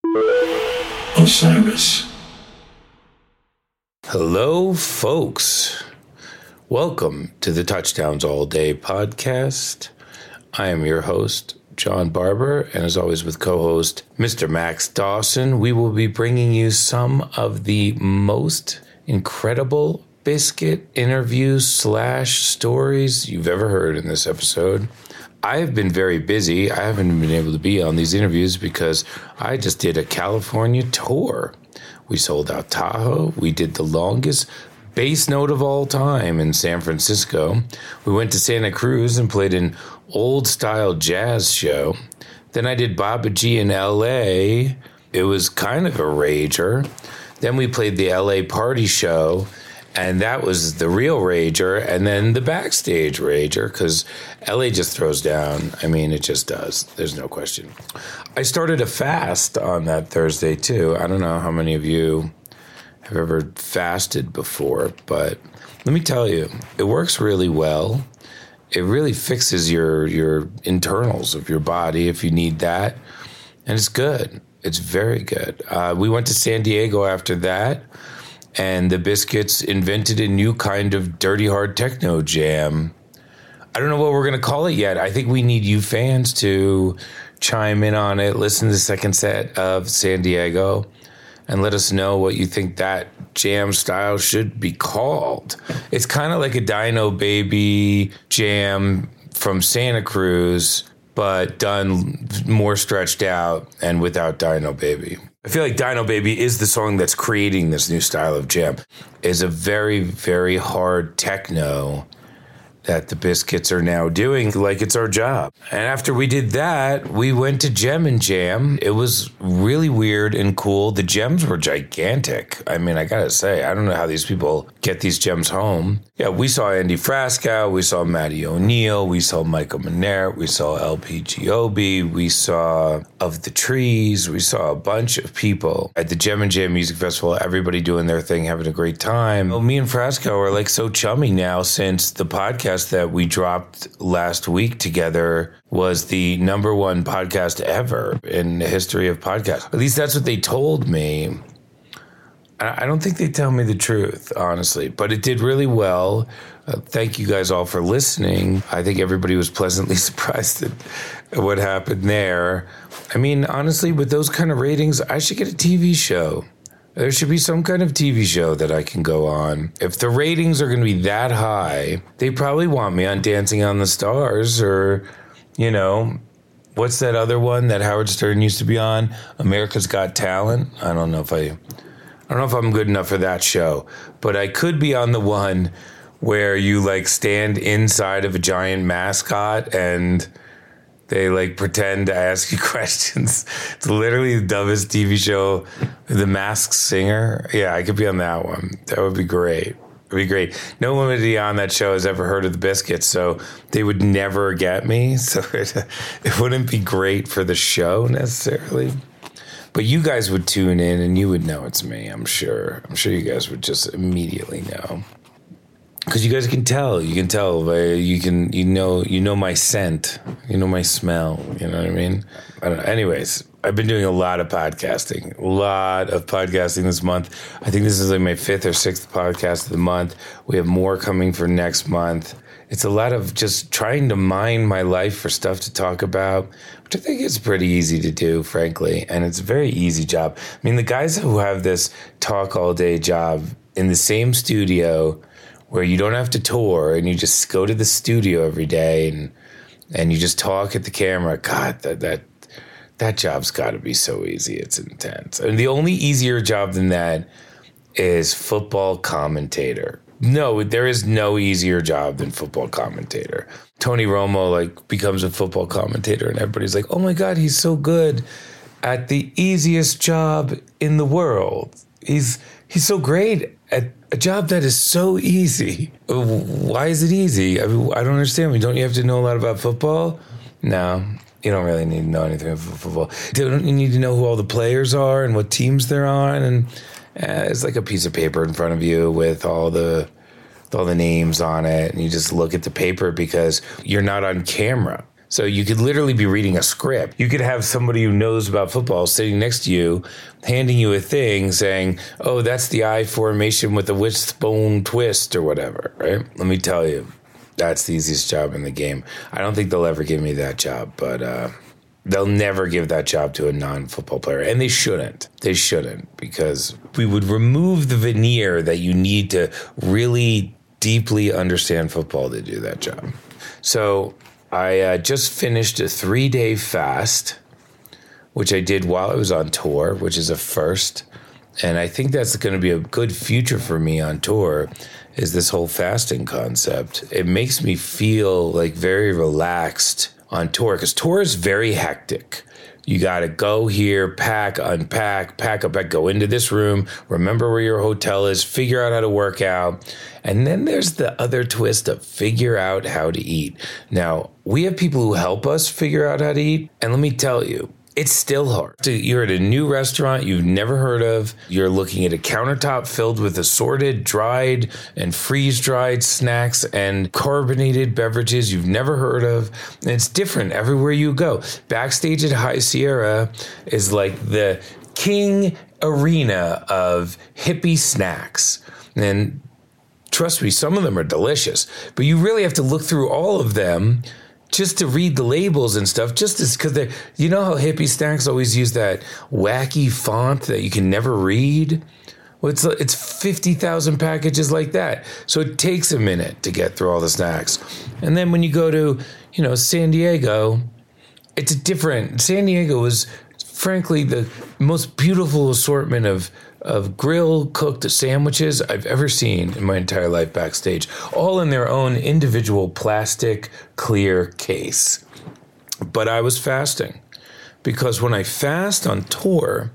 Osiris. Hello, folks. Welcome to the Touchdowns All Day podcast. I am your host, John Barber, and as always with co-host Mr. Max Dawson, we will be bringing you some of the most incredible biscuit interviews / stories you've ever heard in this episode. I have been very busy. I haven't been able to be on these interviews because I just did a California tour. We sold out Tahoe. We did the longest bass note of all time in San Francisco. We went to Santa Cruz and played an old-style jazz show. Then I did Baba G in L.A. It was kind of a rager. Then we played the L.A. party show, and that was the real rager, and then the backstage rager, because LA just throws down. I mean, it just does. There's no question. I started a fast on that Thursday, too. I don't know how many of you have ever fasted before, but let me tell you, it works really well. It really fixes your internals of your body if you need that, and it's good. It's very good. We went to San Diego after that, and the Biscuits invented a new kind of dirty hard techno jam. I don't know what we're going to call it yet. I think we need you fans to chime in on it, listen to the second set of San Diego, and let us know what you think that jam style should be called. It's kind of like a Dino Baby jam from Santa Cruz, but done more stretched out and without Dino Baby. I feel like Dino Baby is the song that's creating this new style of jam. It's a very, very hard techno that the Biscuits are now doing like it's our job. And after we did that, we went to Gem and Jam. It was really weird and cool. The gems were gigantic. I mean, I gotta say, I don't know how these people get these gems home. Yeah, we saw Andy Frasca, we saw Matty O'Neill, we saw Michael Manert, we saw LP Giobbi, we saw Of the Trees, we saw a bunch of people at the Gem and Jam Music Festival, everybody doing their thing, having a great time. Well, me and Frasca are like so chummy now since the podcast that we dropped last week together was the #1 podcast ever in the history of podcasts. At least that's what they told me. I don't think they tell me the truth, honestly, but it did really well. Thank you guys all for listening. I think everybody was pleasantly surprised at what happened there. I mean, honestly, with those kind of ratings, I should get a TV show. There should be some kind of TV show that I can go on. If the ratings are going to be that high, they probably want me on Dancing on the Stars or, you know, what's that other one that Howard Stern used to be on? America's Got Talent. I don't know if I'm good enough for that show, but I could be on the one where you like stand inside of a giant mascot and they like pretend to ask you questions. It's literally the dumbest TV show. The Masked Singer. Yeah, I could be on that one. That would be great. It would be great. No one on that show has ever heard of the Biscuits, so they would never get me. So it wouldn't be great for the show necessarily. But you guys would tune in and you would know it's me, I'm sure. I'm sure you guys would just immediately know. Because you guys can tell. You can tell. You know my scent. You know my smell. You know what I mean? I don't know. Anyways, I've been doing a lot of podcasting. A lot of podcasting this month. I think this is like my 5th or 6th podcast of the month. We have more coming for next month. It's a lot of just trying to mine my life for stuff to talk about, which I think is pretty easy to do, frankly. And it's a very easy job. I mean, the guys who have this talk all day job in the same studio where you don't have to tour and you just go to the studio every day and you just talk at the camera. God, that job's got to be so easy. It's intense. And the only easier job than that is football commentator. No, there is no easier job than football commentator. Tony Romo becomes a football commentator and everybody's like, oh my God, he's so good at the easiest job in the world. He's so great at a job that is so easy. Why is it easy? I mean, I don't understand. Don't you have to know a lot about football? No, you don't really need to know anything about football. Don't you need to know who all the players are and what teams they're on? And it's like a piece of paper in front of you with all the names on it. And you just look at the paper because you're not on camera. So you could literally be reading a script. You could have somebody who knows about football sitting next to you, handing you a thing saying, oh, that's the I formation with the wishbone twist or whatever, right? Let me tell you, that's the easiest job in the game. I don't think they'll ever give me that job, but they'll never give that job to a non-football player. And they shouldn't. They shouldn't, because we would remove the veneer that you need to really deeply understand football to do that job. So I just finished a 3-day fast, which I did while I was on tour, which is a first. And I think that's going to be a good future for me on tour, is this whole fasting concept. It makes me feel like very relaxed on tour, because tour is very hectic. You got to go here, pack, unpack, pack up, go into this room, remember where your hotel is, figure out how to work out. And then there's the other twist of figure out how to eat. Now, we have people who help us figure out how to eat. And let me tell you, it's still hard. You're at a new restaurant you've never heard of. You're looking at a countertop filled with assorted dried and freeze-dried snacks and carbonated beverages you've never heard of. And it's different everywhere you go. Backstage at High Sierra is like the king arena of hippie snacks. And trust me, some of them are delicious. But you really have to look through all of them just to read the labels and stuff, just as, because you know how hippie snacks always use that wacky font that you can never read? Well, it's 50,000 packages like that. So it takes a minute to get through all the snacks. And then when you go to, San Diego, it's different. San Diego is, frankly, the most beautiful assortment of grill-cooked sandwiches I've ever seen in my entire life backstage, all in their own individual plastic clear case. But I was fasting, because when I fast on tour,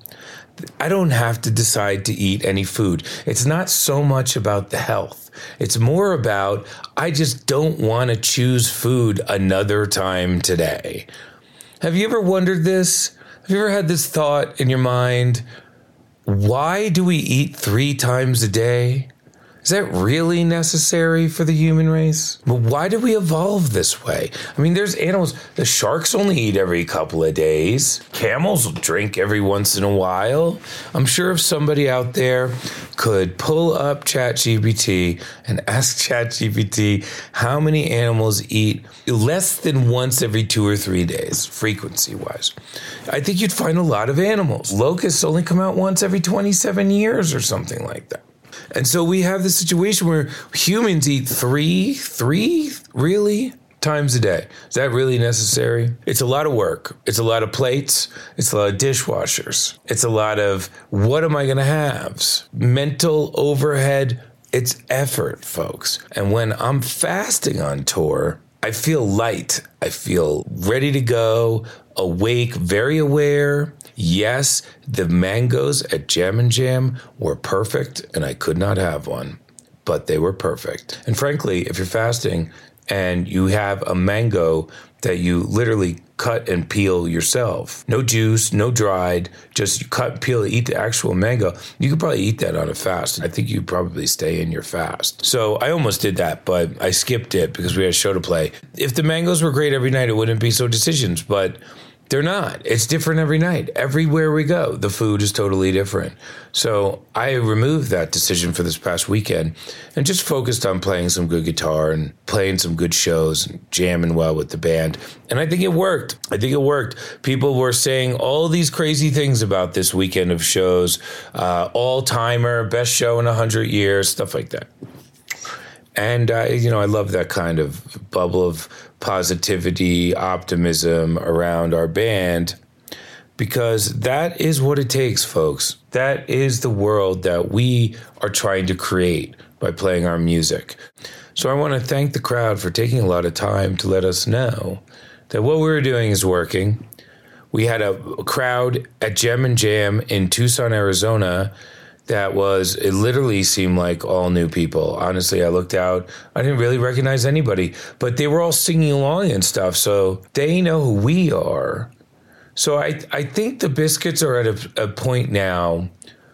I don't have to decide to eat any food. It's not so much about the health. It's more about, I just don't want to choose food another time today. Have you ever wondered this? Have you ever had this thought in your mind? Why do we eat 3 times a day? Is that really necessary for the human race? But why did we evolve this way? I mean, there's animals. The sharks only eat every couple of days. Camels will drink every once in a while. I'm sure if somebody out there could pull up ChatGPT and ask ChatGPT how many animals eat less than once every 2 or 3 days, frequency-wise, I think you'd find a lot of animals. Locusts only come out once every 27 years or something like that. And so we have this situation where humans eat three really times a day. Is that really necessary? It's a lot of work. It's a lot of plates. It's a lot of dishwashers. It's a lot of what am I going to have? Mental overhead. It's effort, folks. And when I'm fasting on tour, I feel light. I feel ready to go, awake, very aware. Yes, the mangoes at Jam and Jam were perfect, and I could not have one, but they were perfect. And frankly, if you're fasting and you have a mango that you literally cut and peel yourself, no juice, no dried, just you cut, peel, eat the actual mango, you could probably eat that on a fast. I think you'd probably stay in your fast. So I almost did that, but I skipped it because we had a show to play. If the mangoes were great every night, it wouldn't be so decisions, but they're not. It's different every night. Everywhere we go, the food is totally different. So I removed that decision for this past weekend and just focused on playing some good guitar and playing some good shows and jamming well with the band. And I think it worked. People were saying all these crazy things about this weekend of shows, all-timer, best show in 100 years, stuff like that. And I love that kind of bubble of positivity, optimism around our band, because that is what it takes, folks. That is the world that we are trying to create by playing our music. So I want to thank the crowd for taking a lot of time to let us know that what we were doing is working. We had a crowd at Gem and Jam in Tucson, Arizona, it literally seemed like all new people. Honestly, I looked out. I didn't really recognize anybody, but they were all singing along and stuff, so they know who we are. So I think the Biscuits are at a point now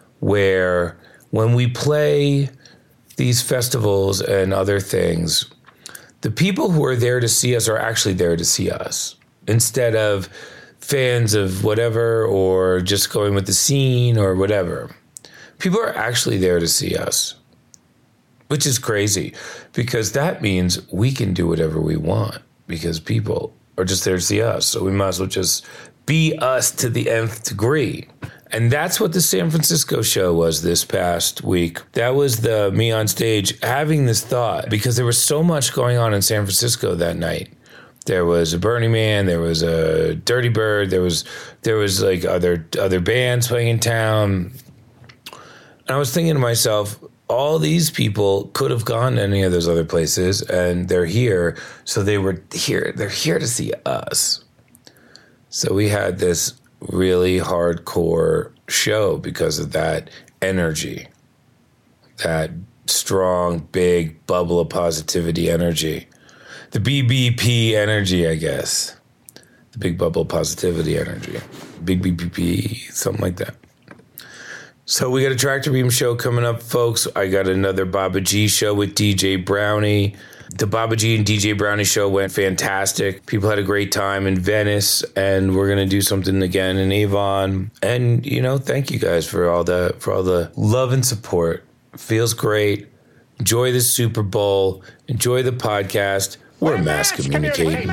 where when we play these festivals and other things, The people who are there to see us are actually there to see us instead of fans of whatever or just going with the scene or whatever. People are actually there to see us, which is crazy because that means we can do whatever we want because people are just there to see us. So we might as well just be us to the nth degree. And that's what the San Francisco show was this past week. That was me on stage having this thought because there was so much going on in San Francisco that night. There was a Burning Man, there was a Dirty Bird, there was like other bands playing in town. And I was thinking to myself, all these people could have gone to any of those other places and they're here. So they're here to see us. So we had this really hardcore show because of that energy, that strong, big bubble of positivity energy, the BBP energy, I guess, the big bubble of positivity energy, big BBP, something like that. So we got a Tractor Beam show coming up, folks. I got another Baba G show with DJ Brownie. The Baba G and DJ Brownie show went fantastic. People had a great time in Venice, and we're gonna do something again in Avon. And thank you guys for all the love and support. Feels great. Enjoy the Super Bowl. Enjoy the podcast. We're mass communicating.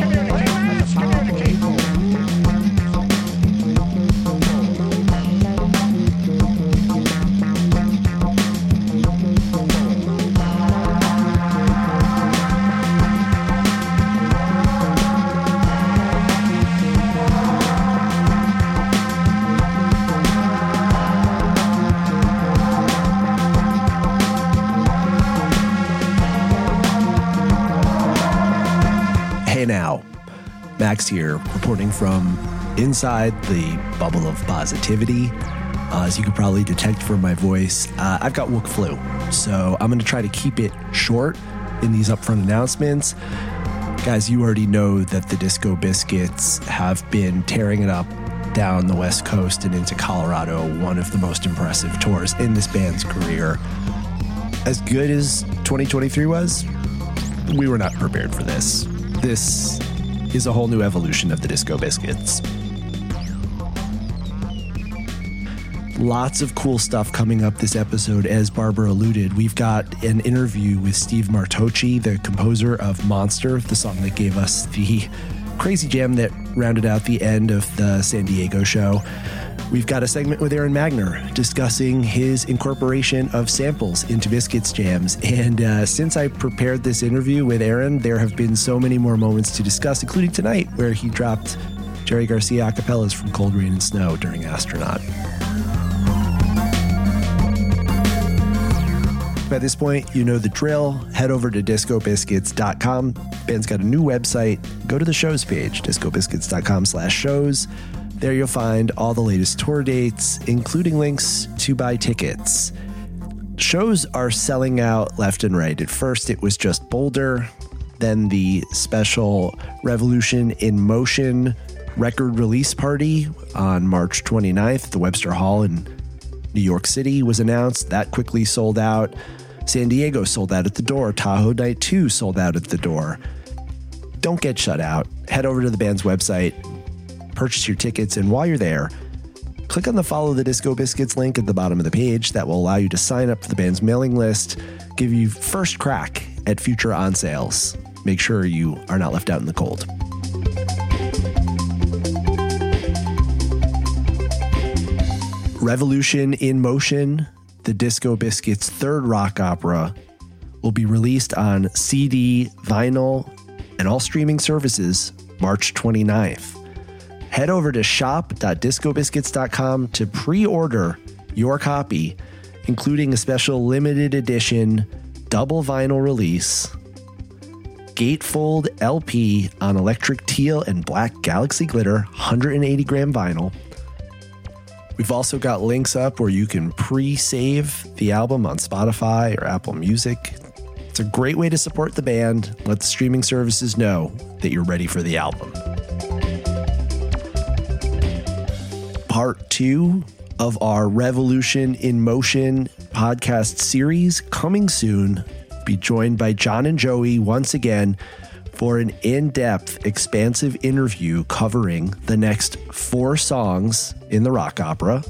Max here, reporting from inside the bubble of positivity. As you can probably detect from my voice, I've got Wook flu, so I'm going to try to keep it short in these upfront announcements. Guys, you already know that the Disco Biscuits have been tearing it up down the West Coast and into Colorado, one of the most impressive tours in this band's career. As good as 2023 was, we were not prepared for this. This is a whole new evolution of the Disco Biscuits. Lots of cool stuff coming up this episode. As Barbara alluded, we've got an interview with Steve Martocci, the composer of Monster, the song that gave us the crazy jam that rounded out the end of the San Diego show. We've got a segment with Aaron Magner discussing his incorporation of samples into Biscuits jams. And since I prepared this interview with Aaron, there have been so many more moments to discuss, including tonight, where he dropped Jerry Garcia a cappellas from Cold Rain and Snow during Astronaut. By this point, you know the drill. Head over to discobiscuits.com. Band's got a new website. Go to the shows page, discobiscuits.com/shows. There you'll find all the latest tour dates, including links to buy tickets. Shows are selling out left and right. At first, it was just Boulder, then the special Revolution in Motion record release party on March 29th. The Webster Hall in New York City was announced. That quickly sold out. San Diego sold out at the door. Tahoe Night 2 sold out at the door. Don't get shut out. Head over to the band's website, purchase your tickets, and while you're there, click on the Follow the Disco Biscuits link at the bottom of the page. That will allow you to sign up for the band's mailing list, give you first crack at future on sales. Make sure you are not left out in the cold. Revolution in Motion, the Disco Biscuits' third rock opera, will be released on CD, vinyl, and all streaming services March 29th. Head over to shop.discobiscuits.com to pre-order your copy, including a special limited edition double vinyl release, gatefold LP on electric teal and black Galaxy Glitter 180 gram vinyl. We've also got links up where you can pre-save the album on Spotify or Apple Music. It's a great way to support the band. Let the streaming services know that you're ready for the album. Part 2 of our Revolution in Motion podcast series coming soon. be joined by John and Joey once again for an in-depth, expansive interview covering the next 4 songs in the rock opera.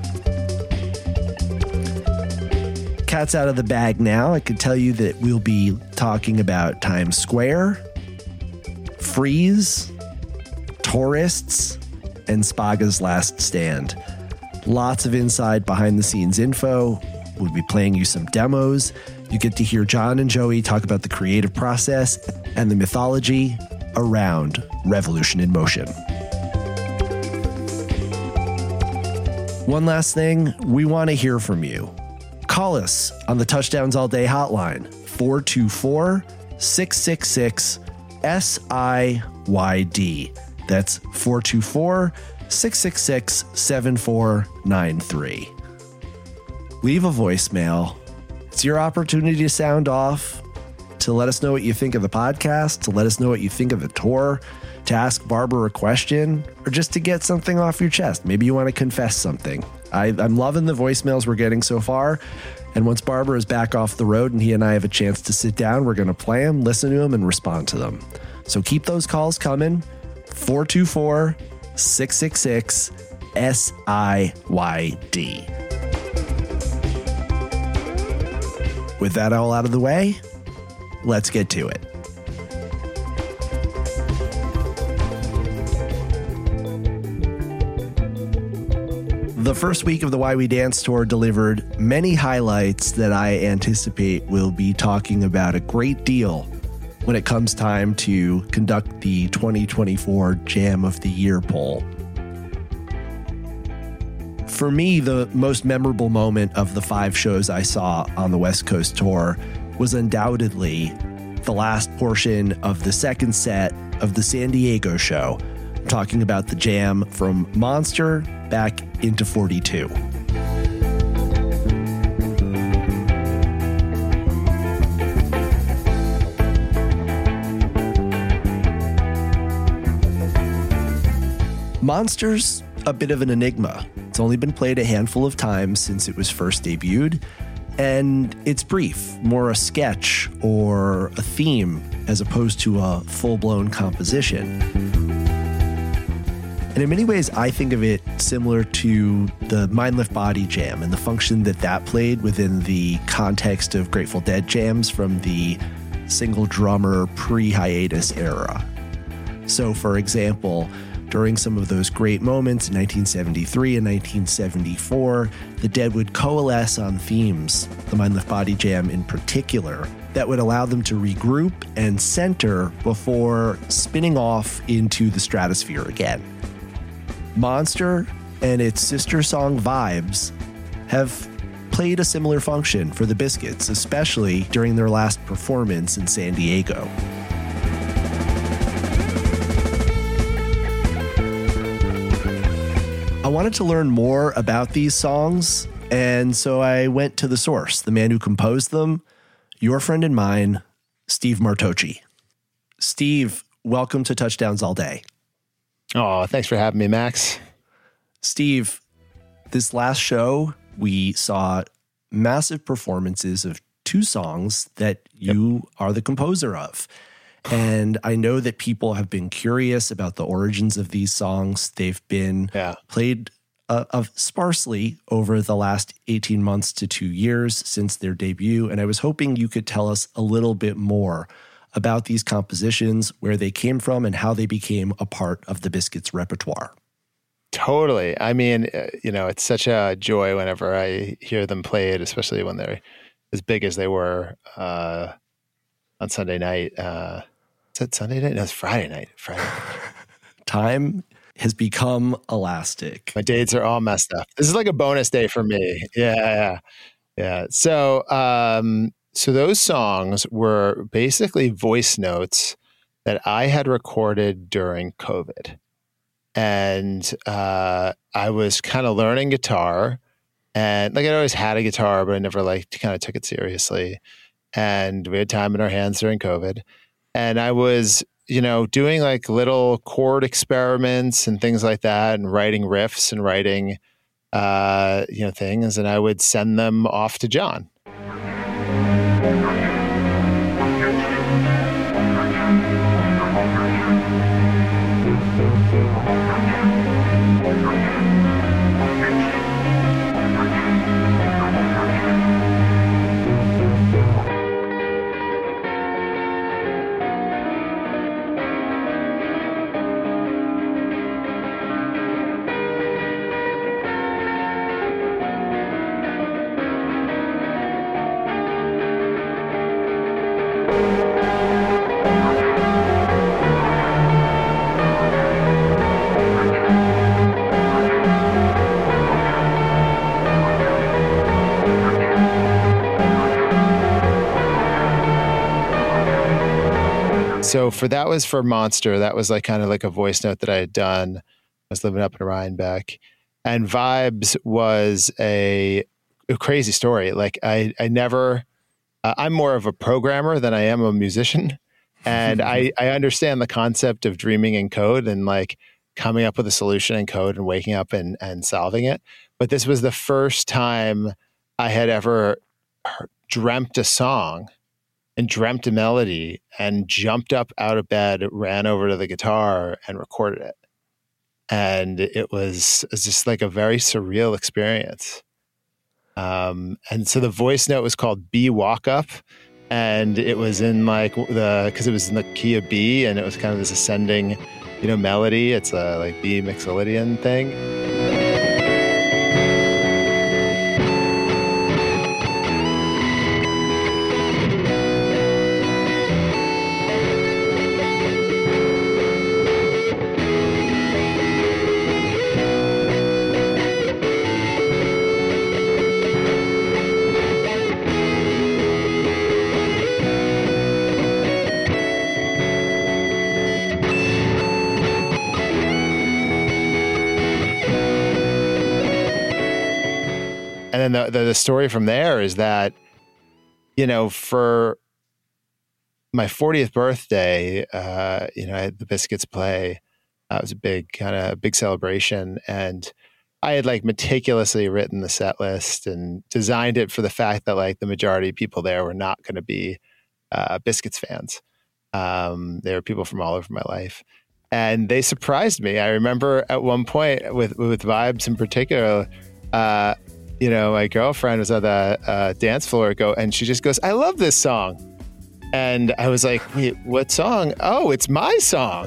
Cat's out of the bag now. I can tell you that we'll be talking about Times Square, Freeze, Tourists, and Spaga's Last Stand. Lots of inside behind-the-scenes info. We'll be playing you some demos. You get to hear John and Joey talk about the creative process and the mythology around Revolution in Motion. One last thing, we want to hear from you. Call us on the Touchdowns All Day hotline, 424-666-SIYD. That's 424-666-7493. Leave a voicemail. It's your opportunity to sound off, to let us know what you think of the podcast, to let us know what you think of the tour, to ask Barbara a question, or just to get something off your chest. Maybe you want to confess something. I'm loving the voicemails we're getting so far. And once Barbara is back off the road and he and I have a chance to sit down, we're going to play them, listen to them, and respond to them. So keep those calls coming. 424-666-SIYD. With that all out of the way, let's get to it. The first week of the Why We Dance Tour delivered many highlights that I anticipate we'll be talking about a great deal when it comes time to conduct the 2024 Jam of the Year poll. For me, the most memorable moment of the 5 shows I saw on the West Coast tour was undoubtedly the last portion of the second set of the San Diego show. I'm talking about the jam from Monster back into 42. Monster's a bit of an enigma. It's only been played a handful of times since it was first debuted, and it's brief, more a sketch or a theme as opposed to a full-blown composition. And in many ways, I think of it similar to the Mind Lift Body Jam and the function that played within the context of Grateful Dead jams from the single drummer pre-hiatus era. So, for example, during some of those great moments in 1973 and 1974, the Dead would coalesce on themes, the Mind Lift Body Jam in particular, that would allow them to regroup and center before spinning off into the stratosphere again. Monster and its sister song Vibes have played a similar function for the Biscuits, especially during their last performance in San Diego. I wanted to learn more about these songs, and so I went to the source, the man who composed them, your friend and mine, Steve Martocci. Steve, welcome to Touchdowns All Day. Oh, thanks for having me, Max. Steve, this last show, we saw massive performances of 2 songs that you are the composer of. And I know that people have been curious about the origins of these songs. They've been played sparsely over the last 18 months to 2 years since their debut. And I was hoping you could tell us a little bit more about these compositions, where they came from, and how they became a part of the Biscuits' repertoire. Totally. I mean, it's such a joy whenever I hear them played, especially when they're as big as they were on Sunday night. Is that Sunday night? No, it's Friday night. Time has become elastic. My dates are all messed up. This is like a bonus day for me. Yeah. So those songs were basically voice notes that I had recorded during COVID. And I was kind of learning guitar. And I always had a guitar, but I never kind of took it seriously. And we had time in our hands during COVID. And I was, doing little chord experiments and things like that, and writing riffs and writing, things. And I would send them off to John. So that was for Monster. That was like kind of like a voice note that I had done. I was living up in Rhinebeck. And Vibes was a crazy story. Like I never, I'm more of a programmer than I am a musician. And I understand the concept of dreaming in code and like coming up with a solution in code and waking up and solving it. But this was the first time I had ever dreamt a song and dreamt a melody and jumped up out of bed, ran over to the guitar and recorded it. And it was just like a very surreal experience. And so the voice note was called B Walk Up, and it was in like because it was in the key of B, and it was kind of this ascending, melody. It's a like B Mixolydian thing. And then the story from there is that, for my 40th birthday, I had the Biscuits play. It was a big celebration. And I had like meticulously written the set list and designed it for the fact that like the majority of people there were not going to be Biscuits fans. They were people from all over my life. And they surprised me. I remember at one point with Vibes in particular, my girlfriend was on the dance floor and she just goes, "I love this song." And I was like, "Wait, what song?" "Oh, it's my song."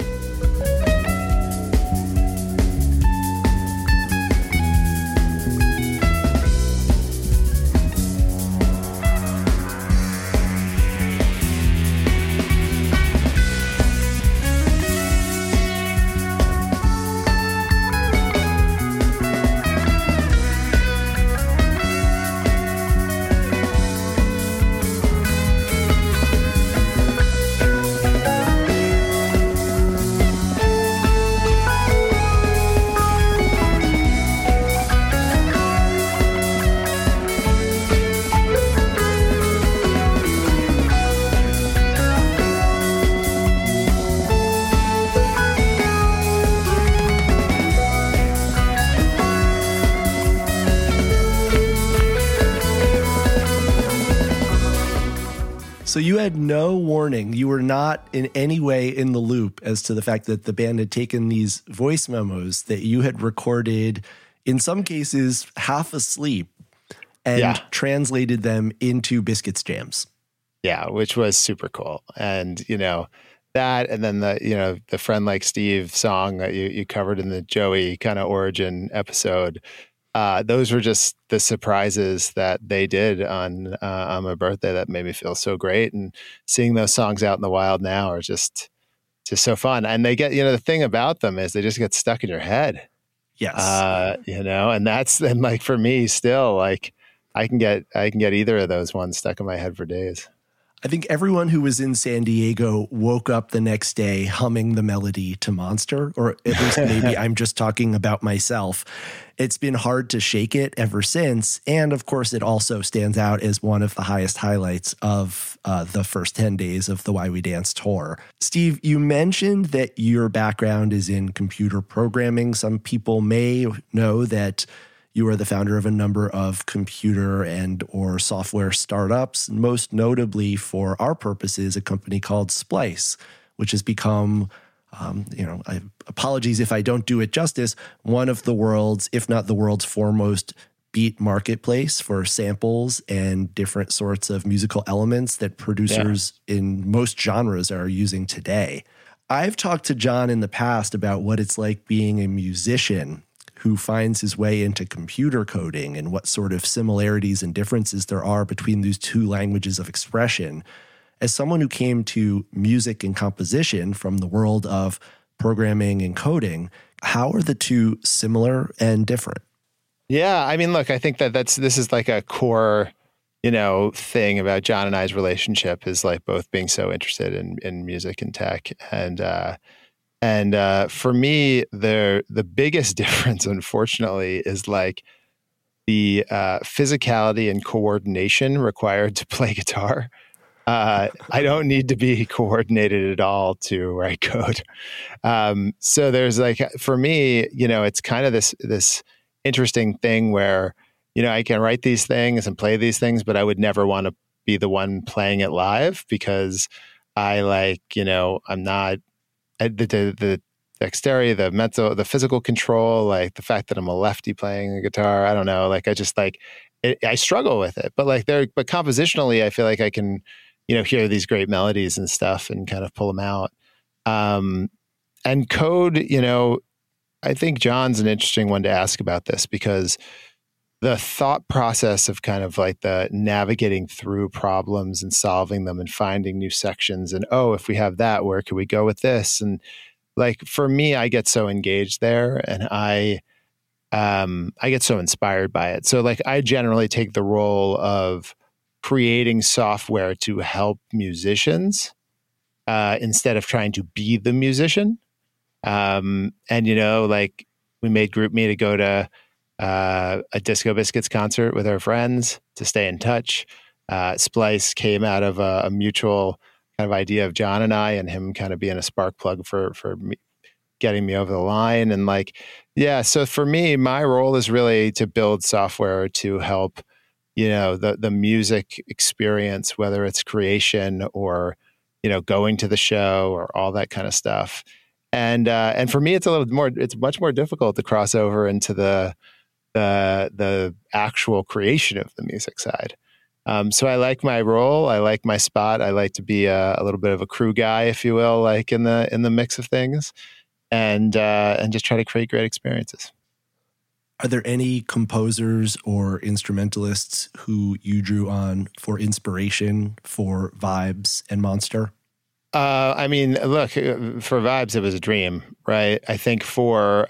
So you had no warning. You were not in any way in the loop as to the fact that the band had taken these voice memos that you had recorded, in some cases half asleep, and translated them into Biscuits jams. Yeah, which was super cool. And, that, and then the Friend Like Steve song that you covered in the Joey kind of origin episode. Those were just the surprises that they did on my birthday that made me feel so great. And seeing those songs out in the wild now are just so fun. And they get, the thing about them is they just get stuck in your head. Yes. And like for me still, like I can get either of those ones stuck in my head for days. I think everyone who was in San Diego woke up the next day humming the melody to Monster, or at least maybe I'm just talking about myself. It's been hard to shake it ever since. And of course, it also stands out as one of the highest highlights of the first 10 days of the Why We Dance tour. Steve, you mentioned that your background is in computer programming. Some people may know that you are the founder of a number of computer and or software startups, most notably for our purposes, a company called Splice, which has become, apologies if I don't do it justice, one of the world's, if not the world's foremost beat marketplace for samples and different sorts of musical elements that producers in most genres are using today. I've talked to John in the past about what it's like being a musician who finds his way into computer coding and what sort of similarities and differences there are between these two languages of expression. As someone who came to music and composition from the world of programming and coding, how are the two similar and different? Yeah, I mean, look, I think this is like a core, thing about John and I's relationship is like both being so interested in music and tech. And for me, the biggest difference, unfortunately, is like the physicality and coordination required to play guitar. I don't need to be coordinated at all to write code. So there's like, for me, it's kind of this interesting thing where, I can write these things and play these things, but I would never want to be the one playing it live because I I'm not the dexterity, the mental, the physical control, like the fact that I'm a lefty playing the guitar. I don't know. Like I just I struggle with it, but but compositionally, I feel like I can, hear these great melodies and stuff and kind of pull them out. And code, I think John's an interesting one to ask about this because the thought process of kind of like the navigating through problems and solving them and finding new sections and, if we have that, where can we go with this? And like, for me, I get so engaged there and I get so inspired by it. So like, I generally take the role of creating software to help musicians instead of trying to be the musician. And, like we made GroupMe to go to a Disco Biscuits concert with our friends to stay in touch. Splice came out of a mutual kind of idea of John and I and him kind of being a spark plug for me, getting me over the line. And so for me, my role is really to build software to help, the music experience, whether it's creation or, going to the show or all that kind of stuff. And for me, it's much more difficult to cross over into the actual creation of the music side. So I like my role. I like my spot. I like to be a little bit of a crew guy, if you will, like in the mix of things, and just try to create great experiences. Are there any composers or instrumentalists who you drew on for inspiration for Vibes and Monster? I mean, look, for Vibes, it was a dream, right? I think for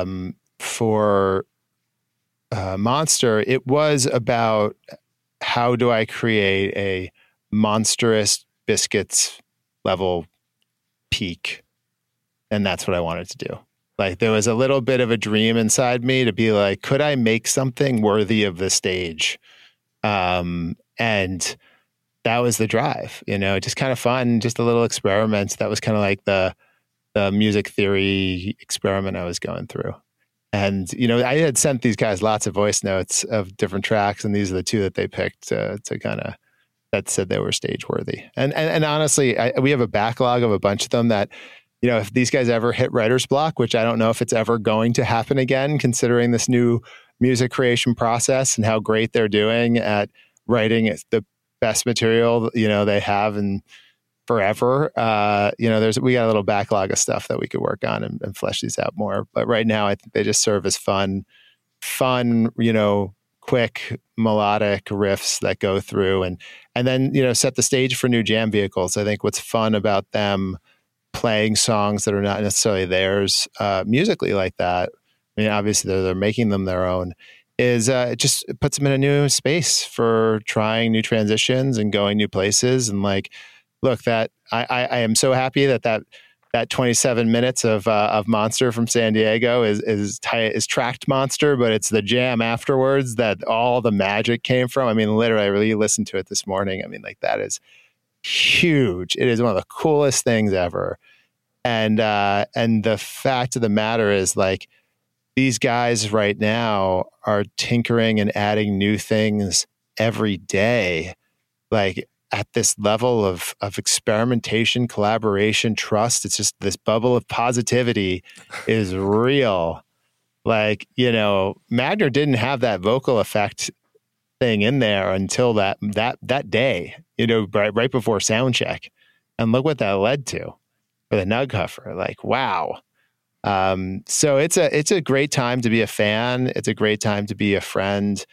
Monster, it was about how do I create a monstrous Biscuits level peak? And that's what I wanted to do. Like there was a little bit of a dream inside me to be like, could I make something worthy of the stage? And that was the drive, just kind of fun, just a little experiment. That was kind of like the music theory experiment I was going through. And, I had sent these guys lots of voice notes of different tracks, and these are the two that they picked to kind of, that said they were stage worthy. And honestly, we have a backlog of a bunch of them that, if these guys ever hit writer's block, which I don't know if it's ever going to happen again, considering this new music creation process and how great they're doing at writing the best material, they have in forever. We got a little backlog of stuff that we could work on and flesh these out more. But right now, I think they just serve as fun, quick melodic riffs that go through and then, set the stage for new jam vehicles. I think what's fun about them playing songs that are not necessarily theirs musically like that, I mean, obviously they're making them their own, is it just puts them in a new space for trying new transitions and going new places. And look, that I am so happy that 27 minutes of Monster from San Diego is tracked Monster, but it's the jam afterwards that all the magic came from. I mean, literally, I really listened to it this morning. I mean, that is huge. It is one of the coolest things ever. And the fact of the matter is these guys right now are tinkering and adding new things every day, at this level of experimentation, collaboration, trust. It's just this bubble of positivity is real. Magner didn't have that vocal effect thing in there until that day, right before sound check. And look what that led to for the Nughuffer. Wow. So it's a great time to be a fan. It's a great time to be a friend.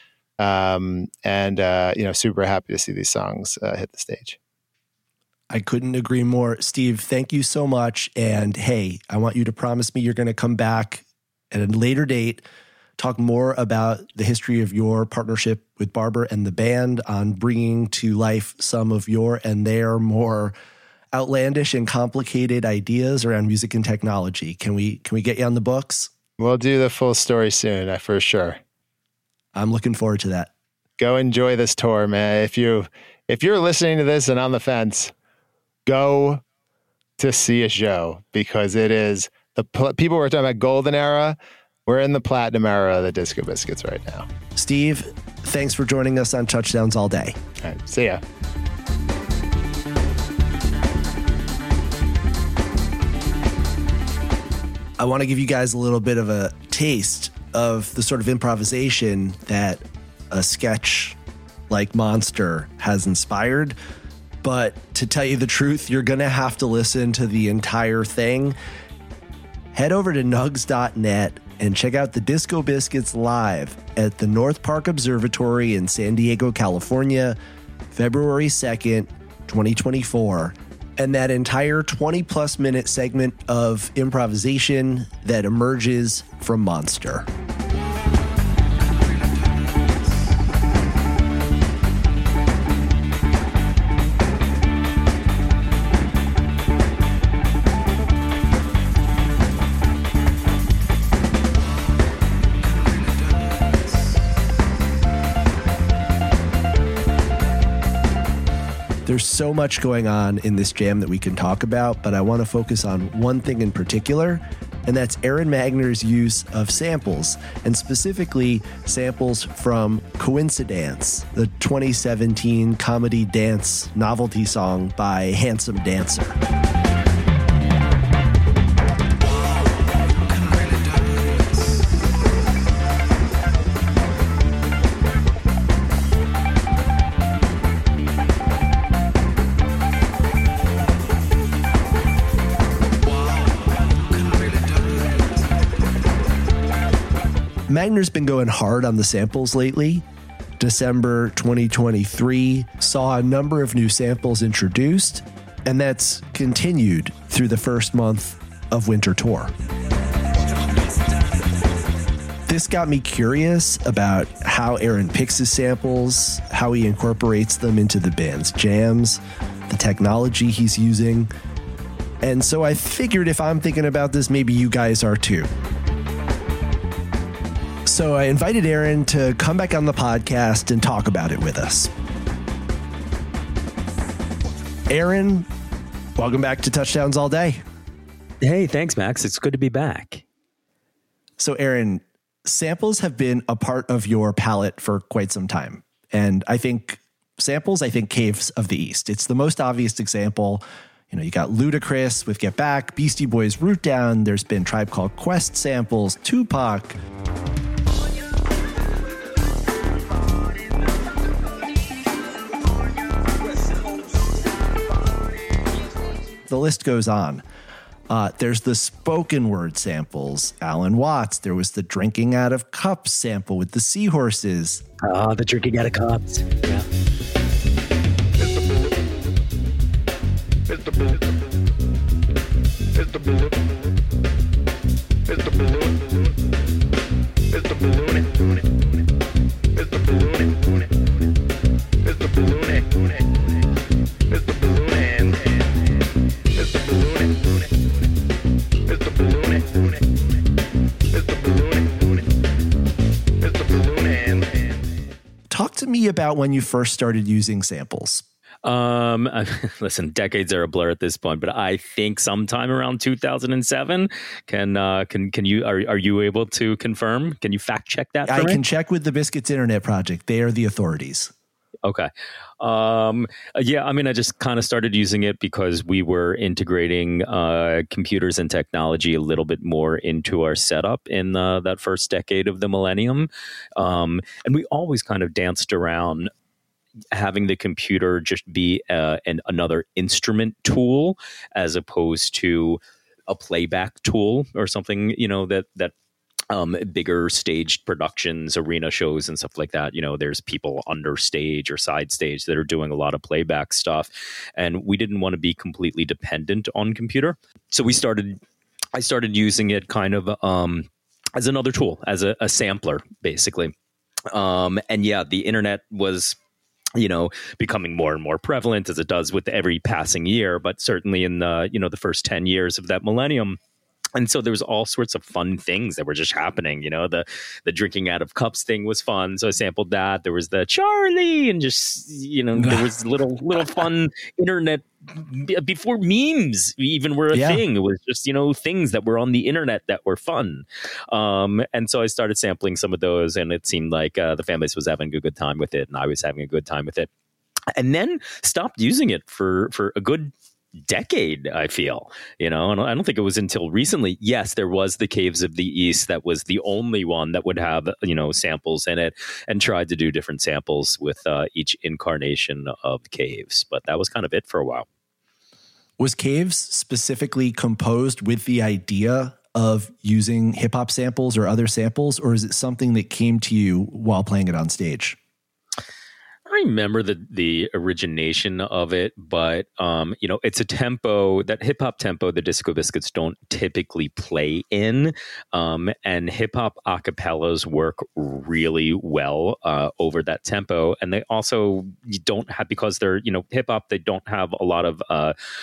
Super happy to see these songs hit the stage. I couldn't agree more. Steve, thank you so much. And hey, I want you to promise me you're going to come back at a later date talk more about the history of your partnership with Barber and the band on bringing to life some of your and their more outlandish and complicated ideas around music and technology. Can we get you on the books? We'll do the full story soon, for sure. I'm looking forward to that. Go enjoy this tour, man. If you're listening to this and on the fence, go to see a show, because it is people were talking about golden era. We're in the platinum era of the Disco Biscuits right now. Steve, thanks for joining us on Touchdowns All Day. All right, see ya. I want to give you guys a little bit of a taste of the sort of improvisation that a sketch like Monster has inspired. But to tell you the truth, you're going to have to listen to the entire thing. Head over to nugs.net and check out the Disco Biscuits live at the North Park Observatory in San Diego, California, February 2nd, 2024. And that entire 20-plus minute segment of improvisation that emerges from Monster. There's so much going on in this jam that we can talk about, but I want to focus on one thing in particular, and that's Aaron Magner's use of samples, and specifically samples from Coincidence, the 2017 comedy dance novelty song by Handsome Dancer. Magner's been going hard on the samples lately. December 2023 saw a number of new samples introduced, and that's continued through the first month of Winter Tour. This got me curious about how Aaron picks his samples, how he incorporates them into the band's jams, the technology he's using. And so I figured if I'm thinking about this, maybe you guys are too. So I invited Aaron to come back on the podcast and talk about it with us. Aaron, welcome back to Touchdowns All Day. Hey, thanks, Max. It's good to be back. So Aaron, samples have been a part of your palette for quite some time. And I think Caves of the East. It's the most obvious example. You know, you got Ludacris with Get Back, Beastie Boys' Root Down. There's been Tribe Called Quest samples, Tupac. The list goes on. There's the spoken word samples, Alan Watts. There was the drinking out of cups sample with the seahorses. Oh, the drinking out of cups. Yeah. Talk to me about when you first started using samples. Listen, decades are a blur at this point, but I think sometime around 2007. Are you able to confirm? Can you fact check that for me? I can check with the Biscuits Internet Project. They are the authorities. Okay. Yeah, I mean, I just kind of started using it because we were integrating computers and technology a little bit more into our setup in that first decade of the millennium. And we always kind of danced around having the computer just be another instrument tool as opposed to a playback tool or something, you know, that bigger staged productions, arena shows and stuff like that. You know, there's people under stage or side stage that are doing a lot of playback stuff. And we didn't want to be completely dependent on computer. So I started using it kind of as another tool, as a sampler, basically. And yeah, the internet was, becoming more and more prevalent, as it does with every passing year, but certainly in the, the first 10 years of that millennium. And so there was all sorts of fun things that were just happening. The drinking out of cups thing was fun. So I sampled that. There was the Charlie, and just, there was little fun internet before memes even were a thing. It was just, things that were on the internet that were fun. And so I started sampling some of those, and it seemed like the fan base was having a good time with it, and I was having a good time with it. And then stopped using it for a good decade, I feel, and I don't think it was until recently. Yes, there was the Caves of the East that was the only one that would have, samples in it, and tried to do different samples with each incarnation of Caves. But that was kind of it for a while. Was Caves specifically composed with the idea of using hip hop samples or other samples, or is it something that came to you while playing it on stage? I remember the origination of it, but it's a tempo, that hip hop tempo, the Disco Biscuits don't typically play in, and hip hop acapellas work really well over that tempo, and they also don't have, because they're hip hop, they don't have a lot of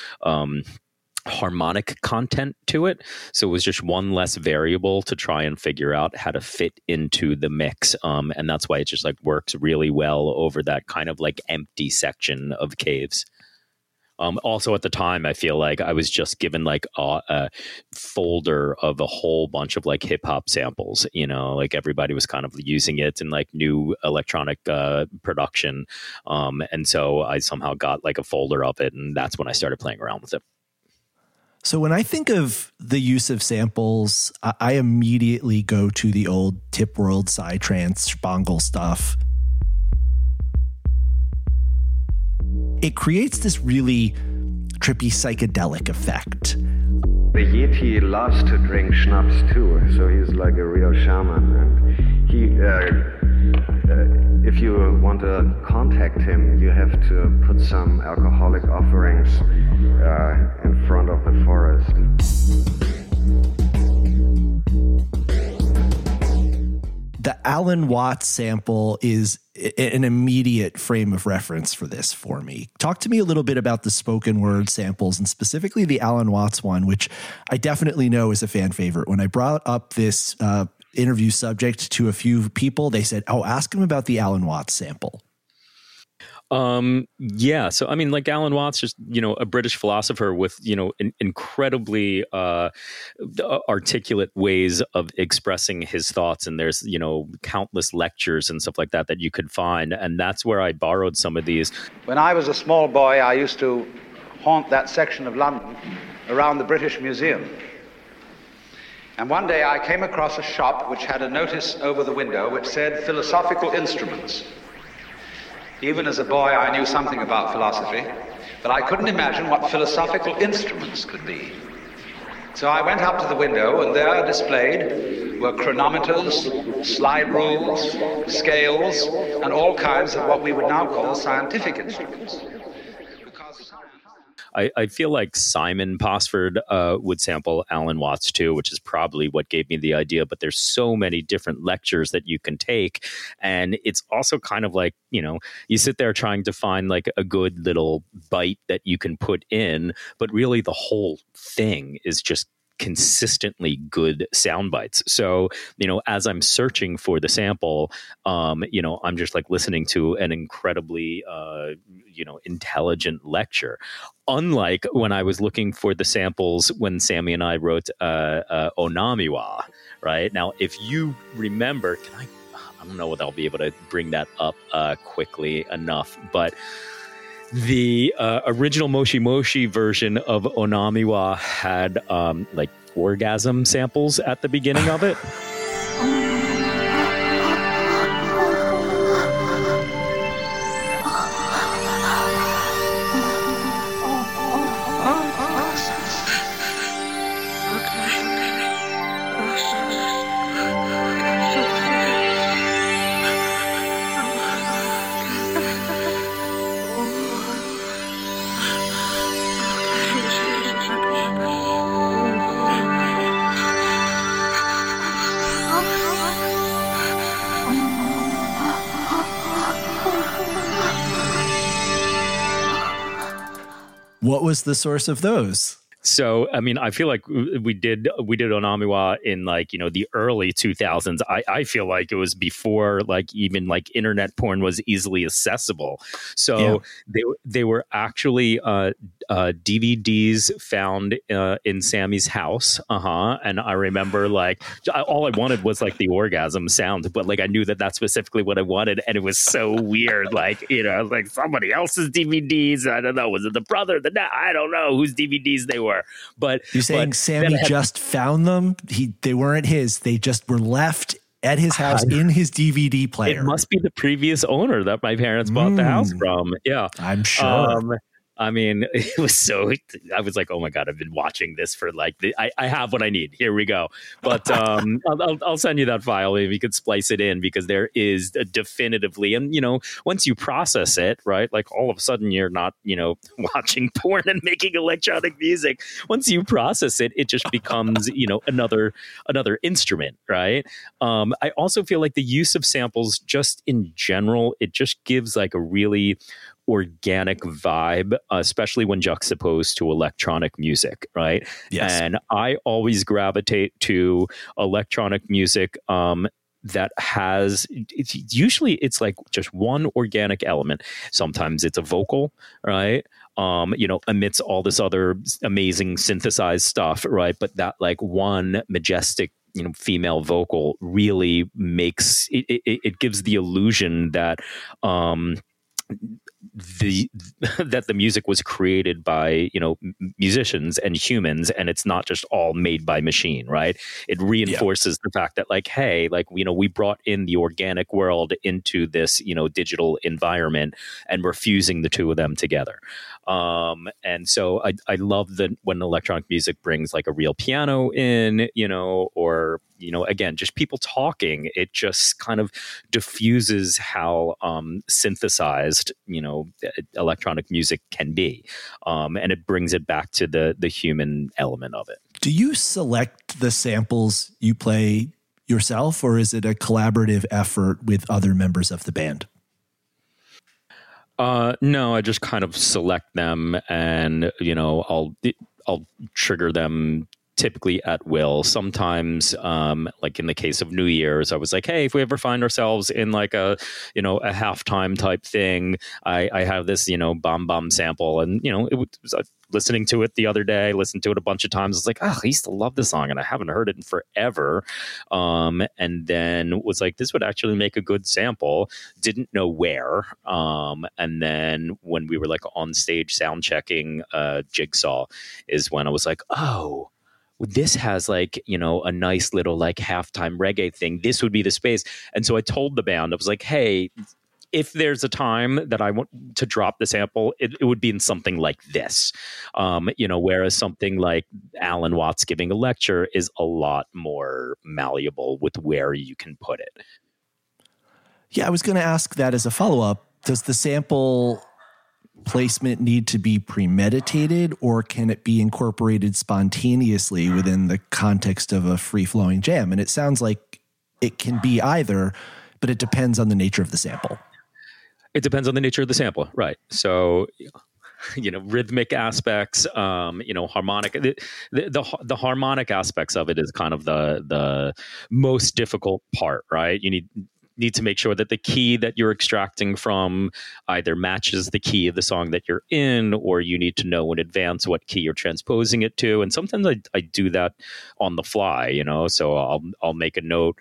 harmonic content to it, so it was just one less variable to try and figure out how to fit into the mix, and that's why it just works really well over that kind of empty section of Caves. Also at the time, I feel like I was just given a folder of a whole bunch of hip hop samples, everybody was kind of using it in new electronic production, and so I somehow got a folder of it, and that's when I started playing around with it. So when I think of the use of samples, I immediately go to the old Tip World, Psytrance, Spangle stuff. It creates this really trippy psychedelic effect. The Yeti loves to drink schnapps too, so he's like a real shaman. And he, if you want to contact him, you have to put some alcoholic offerings in front of the forest. The Alan Watts sample is an immediate frame of reference for this for me. Talk to me a little bit about the spoken word samples, and specifically the Alan Watts one, which I definitely know is a fan favorite. When I brought up this interview subject to a few people, they said, "Oh, ask him about the Alan Watts sample." Yeah. So, I mean, Alan Watts, just, a British philosopher with, incredibly, articulate ways of expressing his thoughts. And there's, countless lectures and stuff like that you could find. And that's where I borrowed some of these. When I was a small boy, I used to haunt that section of London around the British Museum. And one day I came across a shop which had a notice over the window which said philosophical instruments. Even as a boy, I knew something about philosophy, but I couldn't imagine what philosophical instruments could be. So I went up to the window, and there displayed were chronometers, slide rules, scales, and all kinds of what we would now call scientific instruments. I feel like Simon Posford would sample Alan Watts too, which is probably what gave me the idea. But there's so many different lectures that you can take. And it's also kind of you sit there trying to find a good little bite that you can put in. But really the whole thing is just consistently good sound bites. So, as I'm searching for the sample, I'm just listening to an incredibly, intelligent lecture. Unlike when I was looking for the samples when Sammy and I wrote Onamiwa, right? Now, if you remember, I don't know whether I'll be able to bring that up quickly enough, but the original Moshi Moshi version of Onamiwa had orgasm samples at the beginning of it. What was the source of those? So, I mean, I feel like we did Onamiwa in like, the early 2000s. I feel like it was before like even like internet porn was easily accessible. So they were actually DVDs found in Sammy's house. And I remember like all I wanted was like the orgasm sound, but like I knew that that's specifically what I wanted. And it was so weird. Like, like somebody else's DVDs. I don't know. Was it the brother? I don't know whose DVDs they were. But you're saying Sammy just found them? They weren't his. They just were left at his house in his DVD player. It must be the previous owner that my parents bought the house from. Yeah, I'm sure. I mean, it was so. I was like, "Oh my god, I've been watching this for like. I have what I need. Here we go." But I'll send you that file. Maybe you could splice it in because there is definitively, and once you process it, right? Like all of a sudden, you're not, watching porn and making electronic music. Once you process it, it just becomes, another instrument, right? I also feel like the use of samples, just in general, it just gives like a really organic vibe, especially when juxtaposed to electronic music, right? Yes. And I always gravitate to electronic music that has, it's like just one organic element. Sometimes it's a vocal, right? Amidst all this other amazing synthesized stuff, right? But that like one majestic female vocal really makes it gives the illusion that that the music was created by musicians and humans, and it's not just all made by machine, right? It reinforces the fact that like, hey, like we brought in the organic world into this digital environment, and we're fusing the two of them together. And so I love that when electronic music brings like a real piano in, or again, just people talking, it just kind of diffuses how synthesized, electronic music can be. And it brings it back to the human element of it. Do you select the samples you play yourself, or is it a collaborative effort with other members of the band? No, I just kind of select them, and I'll trigger them typically at will. Sometimes, like in the case of New Year's, I was like, hey, if we ever find ourselves in like a halftime type thing, I have this, Bam Bam sample, and, it was listening to it the other day, listened to it a bunch of times. I was like, I used to love this song and I haven't heard it in forever. And then was like, this would actually make a good sample. Didn't know where. And then when we were like on stage sound checking Jigsaw is when I was like, oh, this has like, a nice little like halftime reggae thing. This would be the space. And so I told the band, I was like, hey, if there's a time that I want to drop the sample, it would be in something like this. Whereas something like Alan Watts giving a lecture is a lot more malleable with where you can put it. Yeah, I was going to ask that as a follow-up. Does the sample placement need to be premeditated, or can it be incorporated spontaneously within the context of a free-flowing jam? And it sounds like it can be either, but it depends on the nature of the sample. It depends on the nature of the sample, right? So, rhythmic aspects, harmonic. The harmonic aspects of it is kind of the most difficult part, right? You need to make sure that the key that you're extracting from either matches the key of the song that you're in, or you need to know in advance what key you're transposing it to. And sometimes I do that on the fly, so I'll make a note.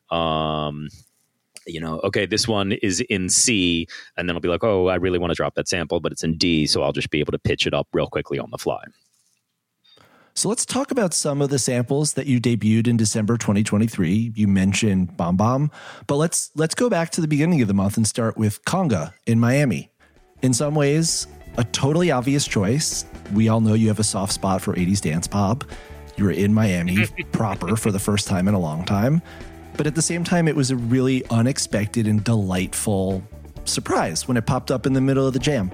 Okay, this one is in C, and then I'll be like, oh, I really want to drop that sample, but it's in D, so I'll just be able to pitch it up real quickly on the fly. So let's talk about some of the samples that you debuted in December 2023. You mentioned Bam Bam, but let's go back to the beginning of the month and start with Conga in Miami. In some ways, a totally obvious choice. We all know you have a soft spot for 80s dance pop. You were in Miami proper for the first time in a long time. But at the same time, it was a really unexpected and delightful surprise when it popped up in the middle of the jam.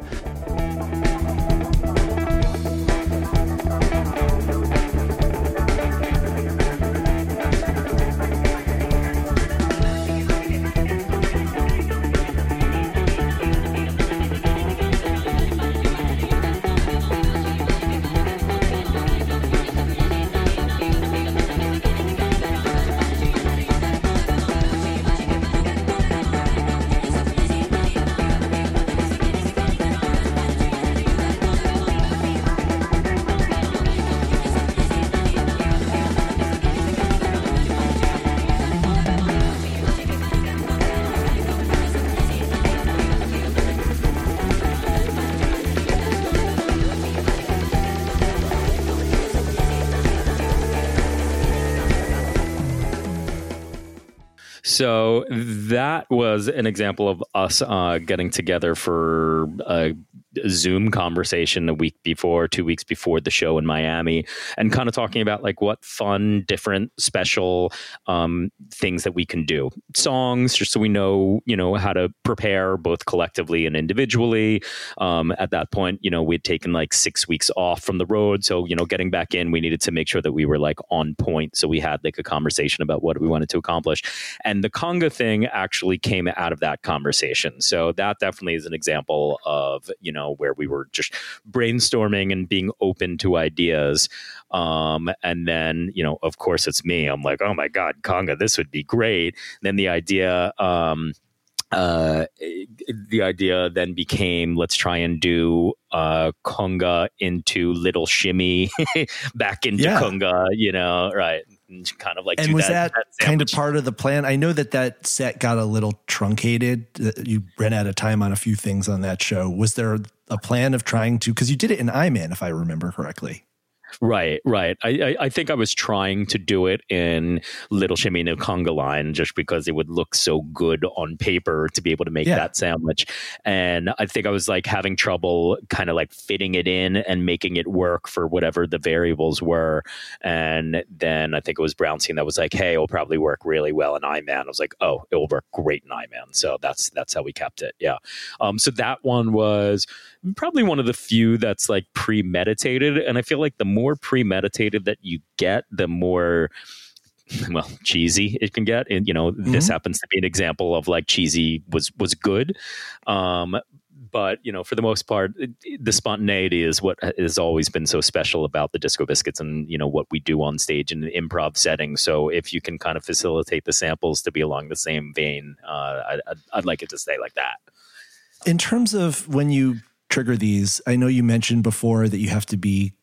So that was an example of us getting together for a Zoom conversation a week before, 2 weeks before the show in Miami, and kind of talking about like what fun, different, special things that we can do. Songs, just so we know, how to prepare both collectively and individually. At that point, we'd taken like 6 weeks off from the road. So, getting back in, we needed to make sure that we were like on point. So we had like a conversation about what we wanted to accomplish. And the conga thing actually came out of that conversation. So that definitely is an example of, where we were just brainstorming and being open to ideas. And then, of course it's me. I'm like, oh my God, conga, this would be great. And then the idea then became, let's try and do conga into Little Shimmy, back into conga, right. Kind of like, and was that kind of part of the plan? I know that set got a little truncated. You ran out of time on a few things on that show. Was there a plan of trying to, because you did it in I-Man, if I remember correctly? Right. I think I was trying to do it in Little Shimmy No Conga Line just because it would look so good on paper to be able to make that sandwich. And I think I was like having trouble kind of like fitting it in and making it work for whatever the variables were. And then I think it was Brownstein that was like, hey, it'll probably work really well in I-Man. I was like, oh, it will work great in I-Man. So that's how we kept it. Yeah. So that one was probably one of the few that's like premeditated. And I feel like the more premeditated that you get, the more, well, cheesy it can get. And, this happens to be an example of like cheesy was good. But, for the most part, the spontaneity is what has always been so special about the Disco Biscuits and, what we do on stage in an improv setting. So if you can kind of facilitate the samples to be along the same vein, I'd like it to stay like that. In terms of when you trigger these, I know you mentioned before that you have to be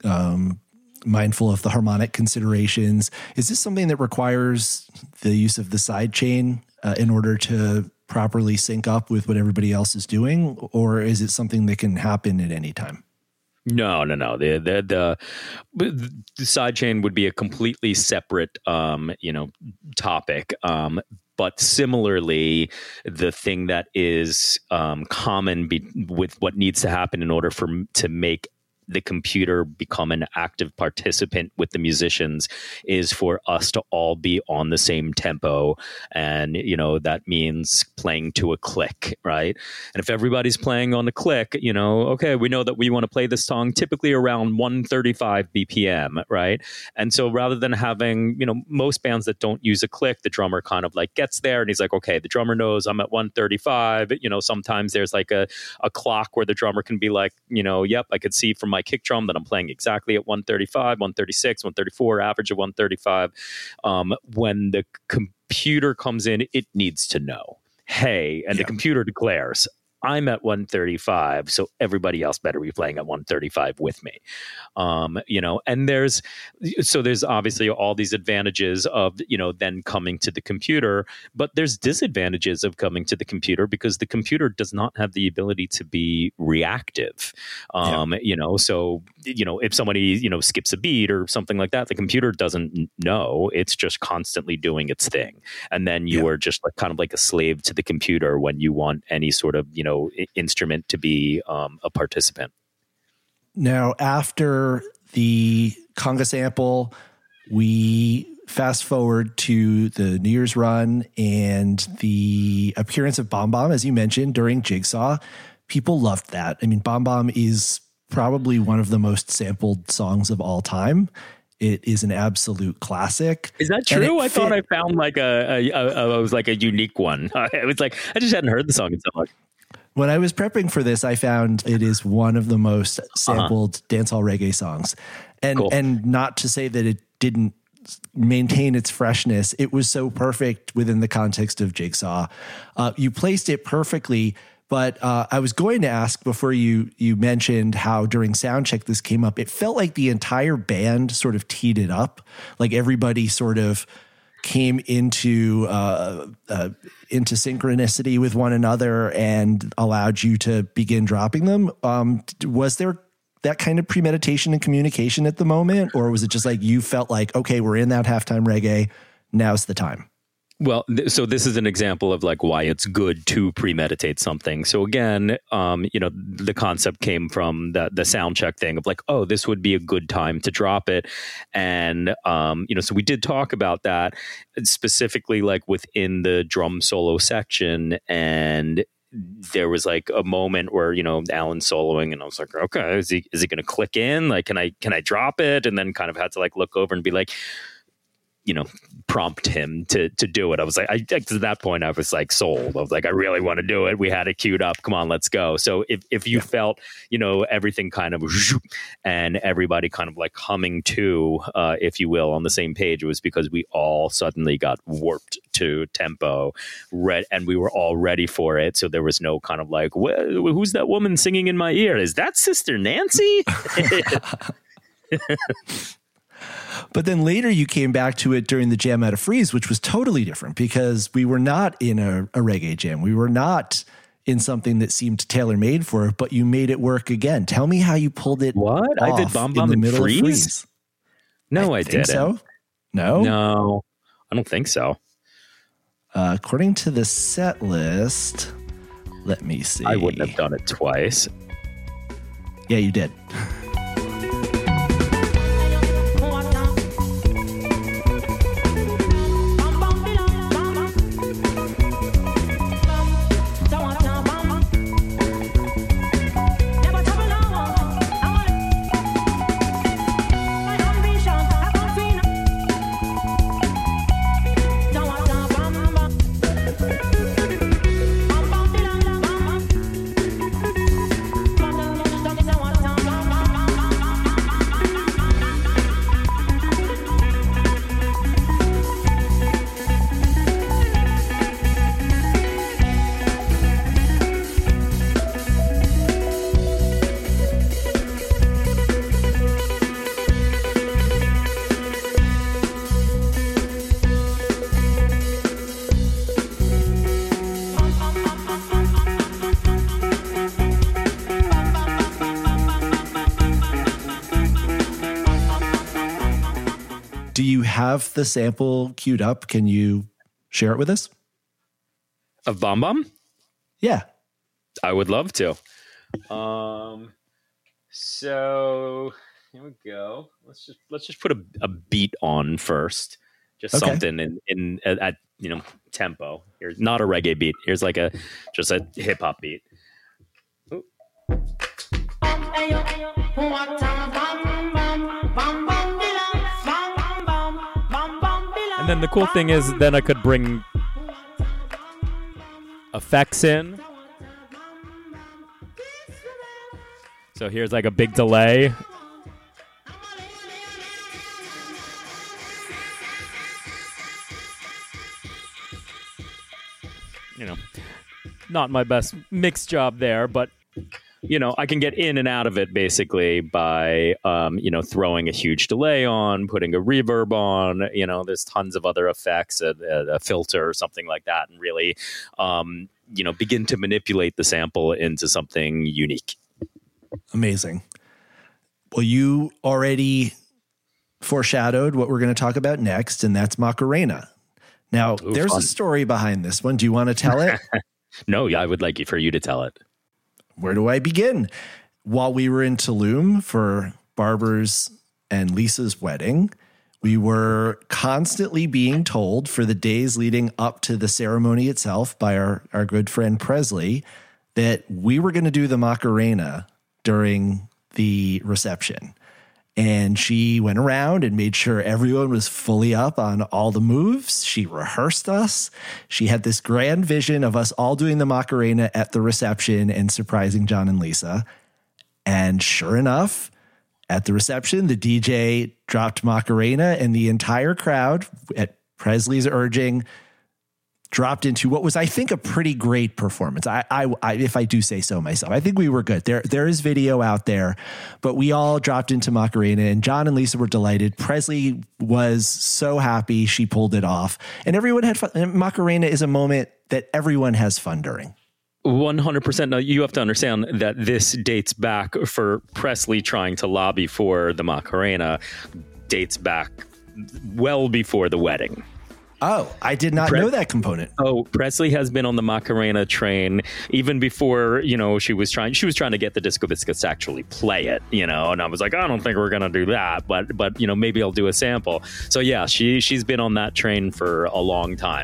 mindful of the harmonic considerations. Is this something that requires the use of the side chain in order to properly sync up with what everybody else is doing? Or is it something that can happen at any time? No. The side chain would be a completely separate, topic. But similarly, the thing that is common with what needs to happen in order to make the computer become an active participant with the musicians is for us to all be on the same tempo. And, that means playing to a click, right? And if everybody's playing on a click, okay, we know that we want to play this song typically around 135 BPM, right? And so rather than having, most bands that don't use a click, the drummer kind of like gets there and he's like, okay, the drummer knows I'm at 135. Sometimes there's like a clock where the drummer can be like, yep, I could see from my kick drum that I'm playing exactly at 135, 136, 134, average of 135. When the computer comes in, it needs to know, hey, and the computer declares, I'm at 135, so everybody else better be playing at 135 with me. And there's obviously all these advantages of, then coming to the computer, but there's disadvantages of coming to the computer because the computer does not have the ability to be reactive. So, if somebody, skips a beat or something like that, the computer doesn't know. It's just constantly doing its thing. And then you are just like kind of like a slave to the computer when you want any sort of, instrument to be a participant. Now, after the conga sample, we fast forward to the New Year's run and the appearance of Bomb Bomb, as you mentioned, during Jigsaw. People loved that. I mean, Bomb Bomb is probably one of the most sampled songs of all time. It is an absolute classic. Is that true? I thought I found like a unique one. It was like, I just hadn't heard the song in so long. When I was prepping for this, I found it is one of the most sampled dancehall reggae songs. And not to say that it didn't maintain its freshness, it was so perfect within the context of Jigsaw. You placed it perfectly, but I was going to ask before you mentioned how during soundcheck this came up. It felt like the entire band sort of teed it up, like everybody sort of came into synchronicity with one another and allowed you to begin dropping them. Was there that kind of premeditation and communication at the moment, or was it just like you felt like, okay, we're in that halftime reggae, now's the time? Well, so this is an example of like why it's good to premeditate something. So again, the concept came from the sound check thing of like, oh, this would be a good time to drop it. And, so we did talk about that specifically like within the drum solo section. And there was like a moment where, Alan's soloing and I was like, okay, is he going to click in? Like, can I drop it? And then kind of had to like look over and be like, prompt him to do it. I was like, to that point, I was like sold. I was like, I really want to do it. We had it queued up. Come on, let's go. So if you felt, everything kind of, and everybody kind of like humming to, if you will, on the same page, it was because we all suddenly got warped to tempo, and we were all ready for it. So there was no kind of like, who's that woman singing in my ear? Is that Sister Nancy? But then later you came back to it during the Jam Out of Freeze, which was totally different because we were not in a reggae jam. We were not in something that seemed tailor-made for it, but you made it work again. Tell me how you pulled it off. I did Bomb Bomb and Freeze? No, I didn't. So? No, I don't think so. According to the set list, let me see. I wouldn't have done it twice. Yeah, you did. Do you have the sample queued up? Can you share it with us? Of Bomb Bomb? Yeah. I would love to. So here we go. Let's just put a beat on first. Just something in at tempo. Here's not a reggae beat. Here's like just a hip hop beat. Ooh. And then the cool thing is then I could bring effects in. So here's like a big delay. Not my best mix job there, but I can get in and out of it basically by, throwing a huge delay on, putting a reverb on, there's tons of other effects, a filter or something like that, and really, begin to manipulate the sample into something unique. Amazing. Well, you already foreshadowed what we're going to talk about next, and that's Macarena. Now, there's a story behind this one. Do you want to tell it? No, I would like for you to tell it. Where do I begin? While we were in Tulum for Barbara's and Lisa's wedding, we were constantly being told for the days leading up to the ceremony itself by our good friend Presley that we were going to do the Macarena during the reception. And she went around and made sure everyone was fully up on all the moves. She rehearsed us. She had this grand vision of us all doing the Macarena at the reception and surprising John and Lisa. And sure enough, at the reception, the DJ dropped Macarena and the entire crowd, at Presley's urging, dropped into what was, I think, a pretty great performance. I if I do say so myself, I think we were good. There is video out there, but we all dropped into Macarena and John and Lisa were delighted. Presley was so happy she pulled it off and everyone had fun. And Macarena is a moment that everyone has fun during. 100%. Now, you have to understand that this dates back for Presley trying to lobby for the Macarena, dates back well before the wedding. Oh, I did not know that component. Oh, Presley has been on the Macarena train even before, she was trying to get the Disco Biscuits to actually play it, and I was like, I don't think we're going to do that, but maybe I'll do a sample. So yeah, she's been on that train for a long time.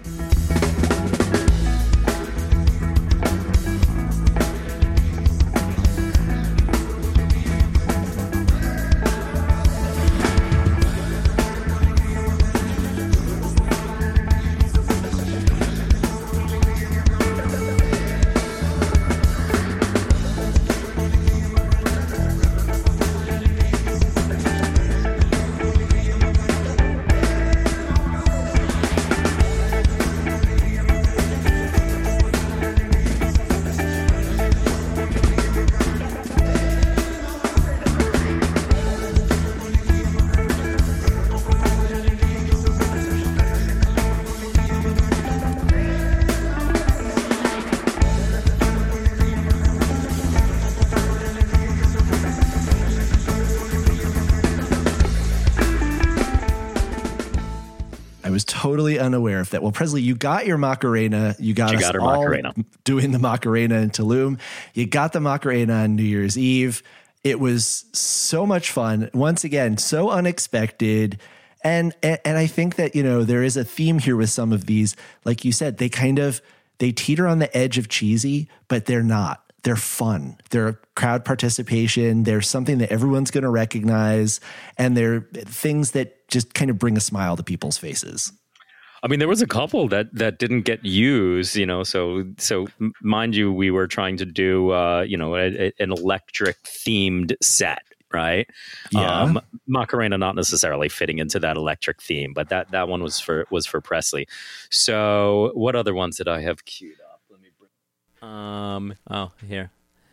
Totally unaware of that. Well, Presley, you got your Macarena. You got us all Macarena. Doing the Macarena in Tulum. You got the Macarena on New Year's Eve. It was so much fun. Once again, so unexpected. And I think that, there is a theme here with some of these. Like you said, they teeter on the edge of cheesy, but they're not. They're fun. They're crowd participation. They're something that everyone's going to recognize. And they're things that just kind of bring a smile to people's faces. I mean, there was a couple that didn't get used, so mind you, we were trying to do, an electric themed set, right? Yeah. Macarena not necessarily fitting into that electric theme, but that one was for Presley. So what other ones did I have queued up? Let me bring. Here.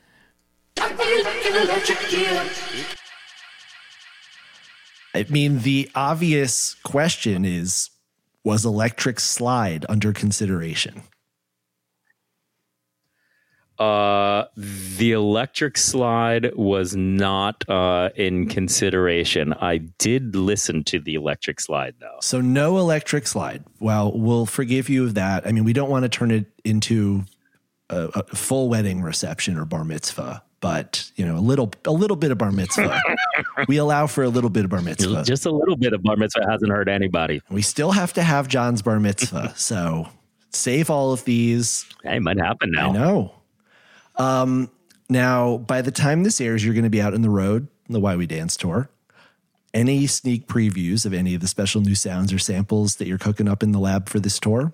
I mean, the obvious question is, was Electric Slide under consideration? The Electric Slide was not in consideration. I did listen to the Electric Slide, though. So no Electric Slide. Well, we'll forgive you of that. I mean, we don't want to turn it into a full wedding reception or bar mitzvah, but a little bit of bar mitzvah. We allow for a little bit of bar mitzvah. Just a little bit of bar mitzvah hasn't hurt anybody. We still have to have John's bar mitzvah, so save all of these. Hey, it might happen now. I know. Now, by the time this airs, you're going to be out on the road, the Why We Dance tour. Any sneak previews of any of the special new sounds or samples that you're cooking up in the lab for this tour?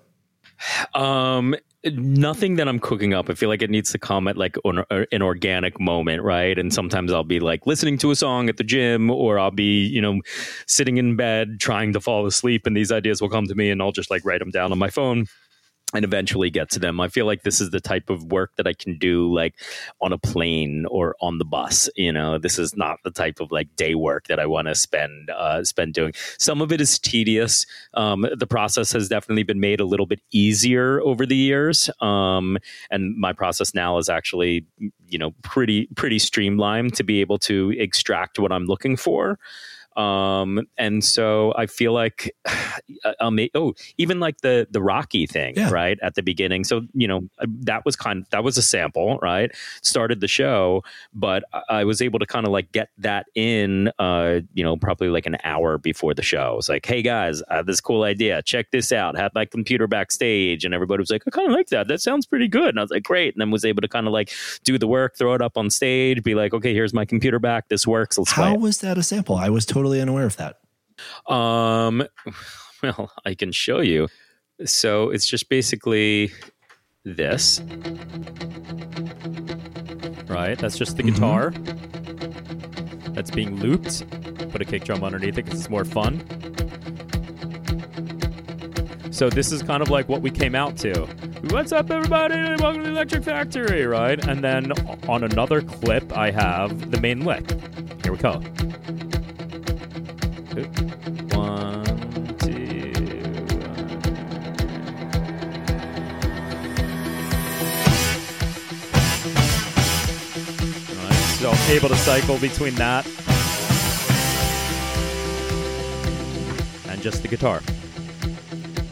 Nothing that I'm cooking up. I feel like it needs to come at like an organic moment, right? And sometimes I'll be like listening to a song at the gym, or I'll be, sitting in bed trying to fall asleep, and these ideas will come to me, and I'll just like write them down on my phone and eventually get to them. I feel like this is the type of work that I can do like on a plane or on the bus. This is not the type of like day work that I want to spend doing. Some of it is tedious. The process has definitely been made a little bit easier over the years. And my process now is actually, pretty streamlined to be able to extract what I'm looking for. And so I feel like, even like the Rocky thing, right at the beginning. So, that was a sample, right? Started the show, but I was able to kind of like get that in, probably like an hour before the show. I was like, hey guys, I have this cool idea. Check this out. Had my computer backstage, and everybody was like, I kind of like that. That sounds pretty good. And I was like, great. And then was able to kind of like do the work, throw it up on stage, be like, okay, here's my computer back. This works. Let's play it. How was that a sample? I was totally unaware of that. Well, I can show you. So it's just basically this, right? That's just the guitar that's being looped. Put a kick drum underneath it because it's more fun. So this is kind of like what we came out to. What's up, everybody? Welcome to the Electric Factory, right? And then on another clip, I have the main lick. Here we go. 1, 2. All right, so I'm able to cycle between that and just the guitar.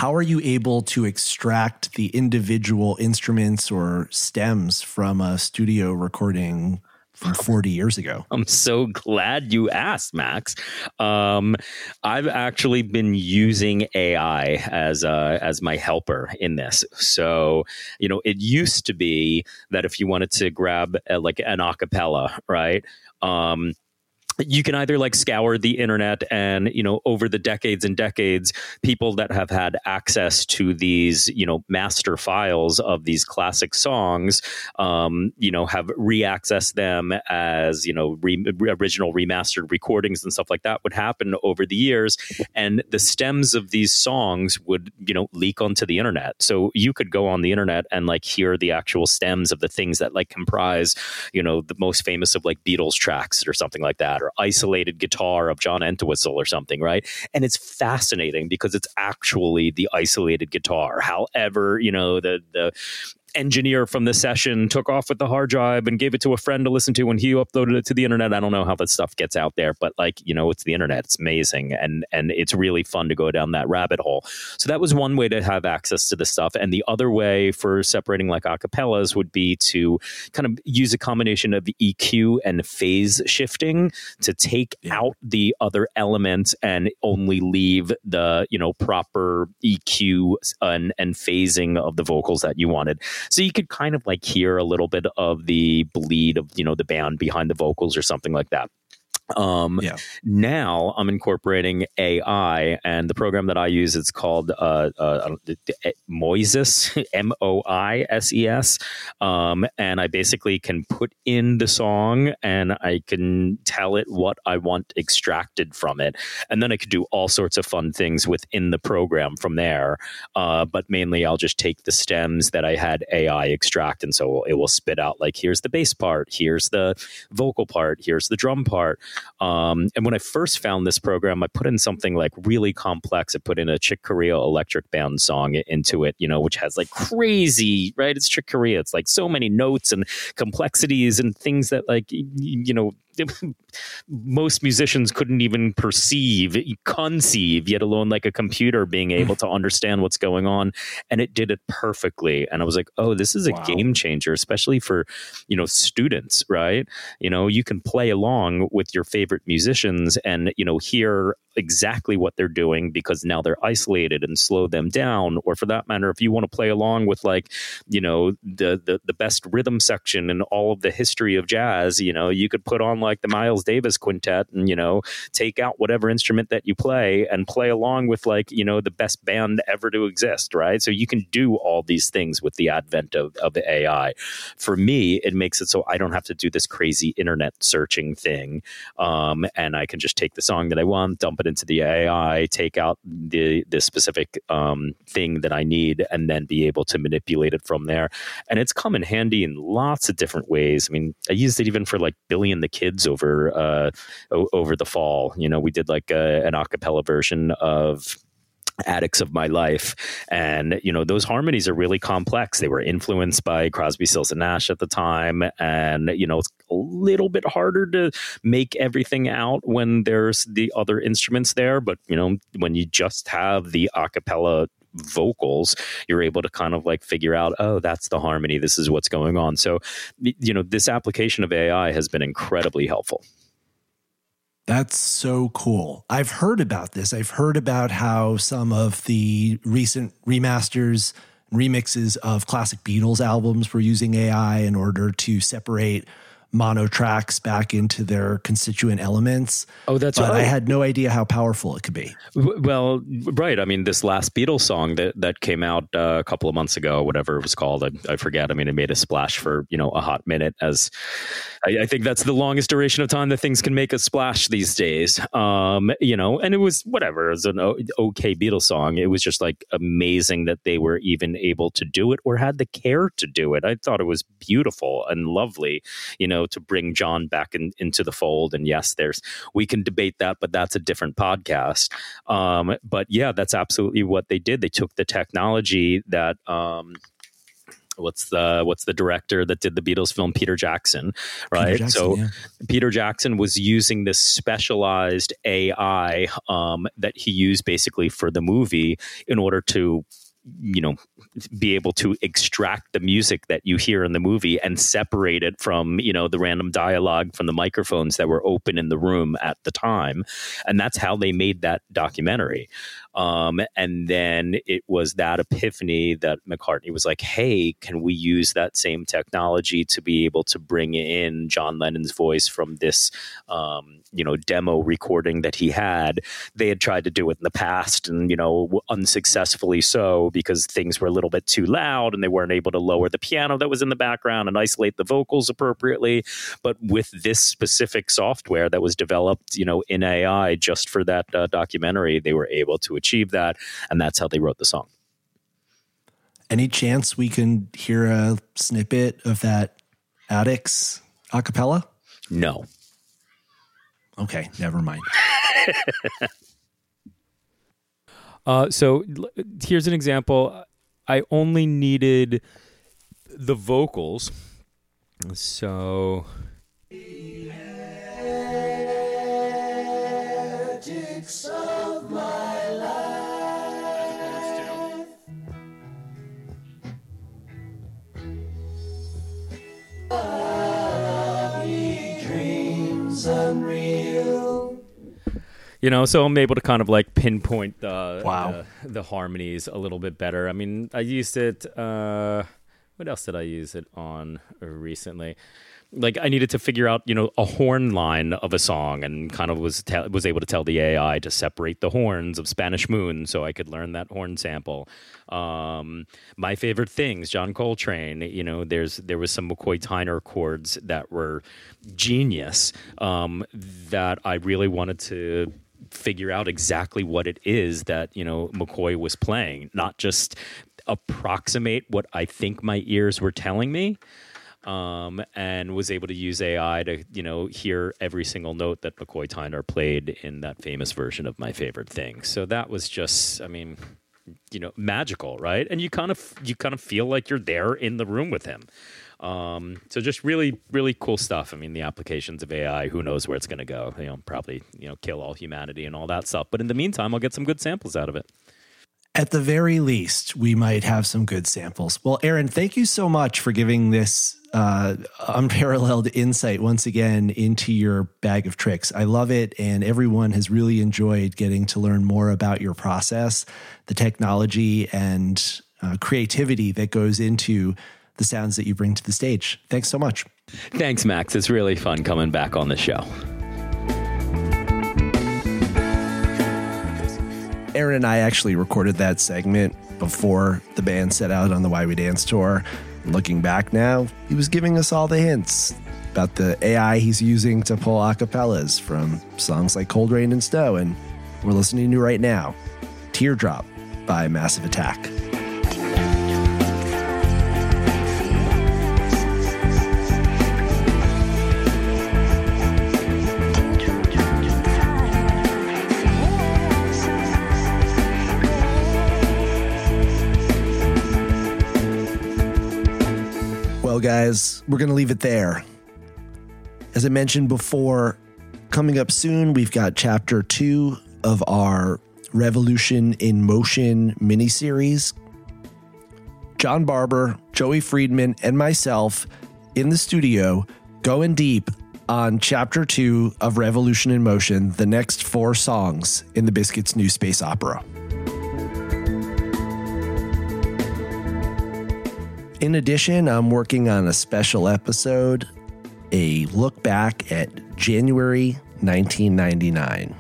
how are you able to extract the individual instruments or stems from a studio recording from 40 years ago? I'm so glad you asked, Max. I've actually been using AI as my helper in this. So, it used to be that if you wanted to grab like an acapella, right? You can either like scour the internet and, over the decades and decades, people that have had access to these, master files of these classic songs, have re-accessed them as, original remastered recordings and stuff like that would happen over the years. And the stems of these songs would, leak onto the internet. So you could go on the internet and like hear the actual stems of the things that like comprise, the most famous of like Beatles tracks or something like that, or isolated guitar of John Entwistle or something, right? And it's fascinating because it's actually the isolated guitar. However, the engineer from the session took off with the hard drive and gave it to a friend to listen to when he uploaded it to the internet. I don't know how that stuff gets out there, but it's the internet. It's amazing. And it's really fun to go down that rabbit hole. So that was one way to have access to the stuff. And the other way for separating like acapellas would be to kind of use a combination of EQ and phase shifting to take out the other elements and only leave the, proper EQ and phasing of the vocals that you wanted. So you could kind of like hear a little bit of the bleed of, the band behind the vocals or something like that. Now I'm incorporating AI, and the program that I use, it's called Moises, Moises. And I basically can put in the song and I can tell it what I want extracted from it. And then I could do all sorts of fun things within the program from there. But mainly I'll just take the stems that I had AI extract. And so it will spit out like, here's the bass part, here's the vocal part, here's the drum part. And when I first found this program, I put in something like really complex. I put in a Chick Corea Electric Band song into it, which has like crazy, right? It's Chick Corea. It's like so many notes and complexities and things that like, most musicians couldn't even conceive, yet alone like a computer being able to understand what's going on. And it did it perfectly. And I was like, oh, this is a game changer, especially for, students, right? You can play along with your favorite musicians and, hear exactly what they're doing because now they're isolated and slow them down. Or for that matter, if you want to play along with like, the best rhythm section and all of the history of jazz, you could put on like the Miles Davis quintet and, take out whatever instrument that you play and play along with like, the best band ever to exist. Right. So you can do all these things with the advent of the AI. For me, it makes it so I don't have to do this crazy internet searching thing. And I can just take the song that I want, dump it into the AI, take out the specific thing that I need, and then be able to manipulate it from there. And it's come in handy in lots of different ways. I mean, I used it even for like Billy and the Kids over the fall. We did like an a cappella version of Attics of My Life, and those harmonies are really complex. They were influenced by Crosby, Stills and Nash at the time, and it's a little bit harder to make everything out when there's the other instruments there. But when you just have the a cappella vocals, you're able to kind of like figure out, oh, that's the harmony, this is what's going on. So this application of AI has been incredibly helpful. That's so cool. I've heard about this. I've heard about how some of the recent remasters, remixes of classic Beatles albums were using AI in order to separate mono tracks back into their constituent elements. Oh, that's right. But I had no idea how powerful it could be. Well, right. I mean, this last Beatles song that came out a couple of months ago, whatever it was called, I forget. I mean, it made a splash for, a hot minute, as I think that's the longest duration of time that things can make a splash these days. And it was whatever. It was an okay Beatles song. It was just like amazing that they were even able to do it or had the care to do it. I thought it was beautiful and lovely, to bring John back into the fold. And yes, we can debate that, but that's a different podcast. But yeah, that's absolutely what they did. They took the technology that, what's the director that did the Beatles film, Peter Jackson, right? Peter Jackson was using this specialized AI that he used basically for the movie in order to be able to extract the music that you hear in the movie and separate it from, the random dialogue from the microphones that were open in the room at the time. And that's how they made that documentary. And then it was that epiphany that McCartney was like, hey, can we use that same technology to be able to bring in John Lennon's voice from this, demo recording that he had? They had tried to do it in the past and, unsuccessfully so, because things were a little bit too loud and they weren't able to lower the piano that was in the background and isolate the vocals appropriately. But with this specific software that was developed, in AI just for that documentary, they were able to achieve that. And that's how they wrote the song. Any chance we can hear a snippet of that Addicts a cappella? No. Okay, never mind. So here's an example. I only needed the vocals. So... of my life. Dreams unreal. So I'm able to kind of like pinpoint the harmonies a little bit better. I mean, I used it. What else did I use it on recently? Like I needed to figure out, a horn line of a song, and kind of was able to tell the AI to separate the horns of Spanish Moon, so I could learn that horn sample. My favorite things, John Coltrane. There was some McCoy Tyner chords that were genius that I really wanted to figure out exactly what it is that McCoy was playing, not just approximate what I think my ears were telling me. And was able to use AI to, hear every single note that McCoy Tyner played in that famous version of My Favorite Thing. So that was just, magical, right? And you kind of feel like you're there in the room with him. So just really, really cool stuff. I mean, the applications of AI, who knows where it's going to go? Probably, kill all humanity and all that stuff. But in the meantime, I'll get some good samples out of it. At the very least, we might have some good samples. Well, Aaron, thank you so much for giving this unparalleled insight once again into your bag of tricks. I love it, and everyone has really enjoyed getting to learn more about your process, the technology, and creativity that goes into the sounds that you bring to the stage. Thanks so much. Thanks, Max. It's really fun coming back on the show. Aaron and I actually recorded that segment before the band set out on the Why We Dance tour. And looking back now, he was giving us all the hints about the AI he's using to pull acapellas from songs like Cold Rain and Snow, and we're listening to right now, Teardrop by Massive Attack. Well, guys, we're going to leave it there. As I mentioned before, coming up soon, we've got Chapter 2 of our Revolution in Motion miniseries. John Barber, Joey Friedman, and myself in the studio going deep on Chapter 2 of Revolution in Motion, the next 4 songs in the Biscuits' new space opera. In addition, I'm working on a special episode, a look back at January 1999.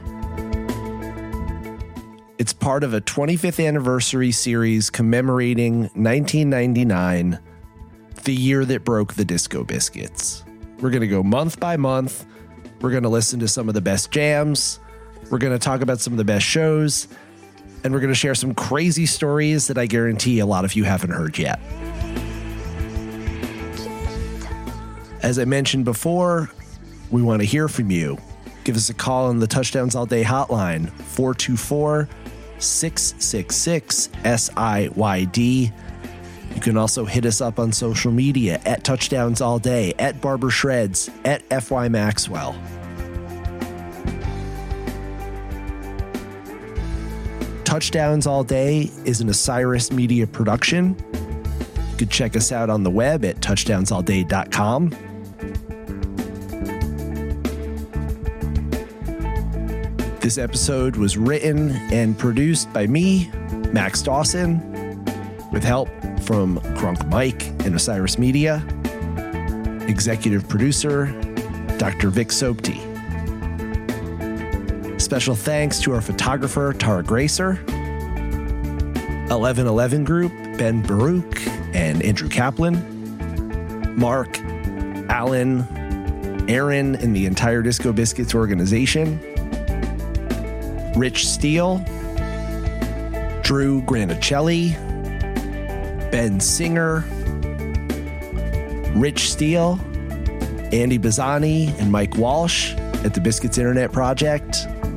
It's part of a 25th anniversary series commemorating 1999, the year that broke the Disco Biscuits. We're going to go month by month. We're going to listen to some of the best jams. We're going to talk about some of the best shows. And we're going to share some crazy stories that I guarantee a lot of you haven't heard yet. As I mentioned before, we want to hear from you. Give us a call on the Touchdowns All Day hotline, 424-666-SIYD. You can also hit us up on social media at Touchdowns All Day, at Barber Shreds, at FY Maxwell. Touchdowns All Day is an Osiris Media production. You can check us out on the web at touchdownsallday.com. This episode was written and produced by me, Max Dawson, with help from Crunk Mike and Osiris Media. Executive producer, Dr. Vic Sopti. Special thanks to our photographer, Tara Gracer. 1111 Group, Ben Baruch and Andrew Kaplan. Mark, Alan, Aaron, and the entire Disco Biscuits organization. Rich Steele, Drew Granicelli, Ben Singer, Rich Steele, Andy Bazzani, and Mike Walsh at the Biscuits Internet Project.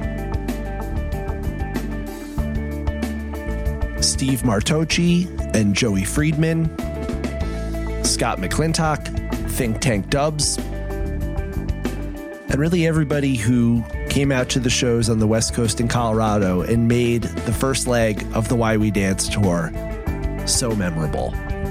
Steve Martocci and Joey Friedman. Scott McClintock, Think Tank Dubs. And really everybody who came out to the shows on the West Coast in Colorado and made the first leg of the Why We Dance tour so memorable.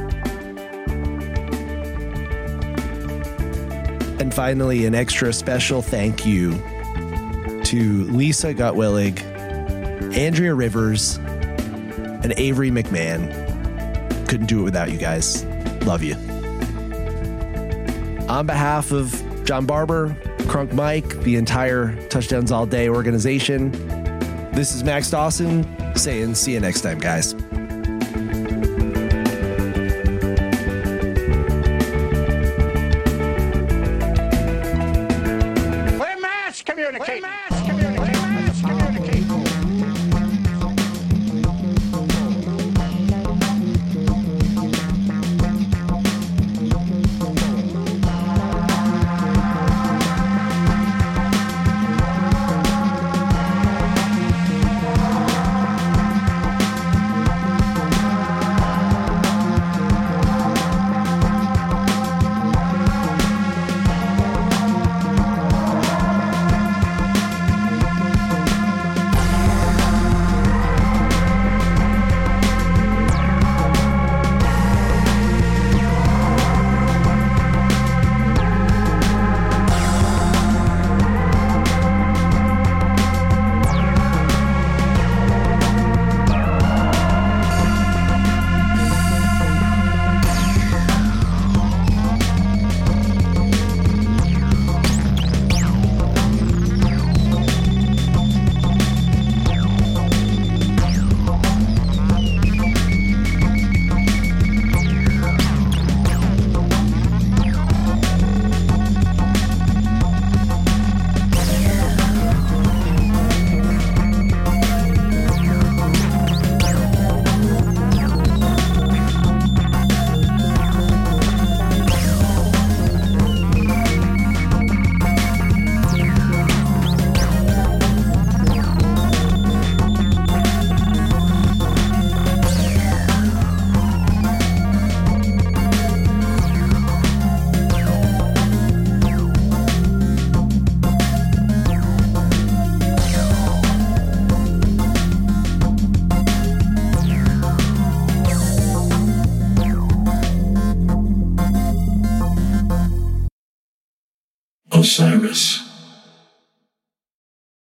And finally, an extra special thank you to Lisa Gutwillig, Andrea Rivers, and Avery McMahon. Couldn't do it without you guys. Love you. On behalf of John Barber, Crunk Mike, the entire Touchdowns All Day organization, this is Max Dawson saying see you next time, guys. We're mass communicating. Mass communicating. Mass communicating. Osiris.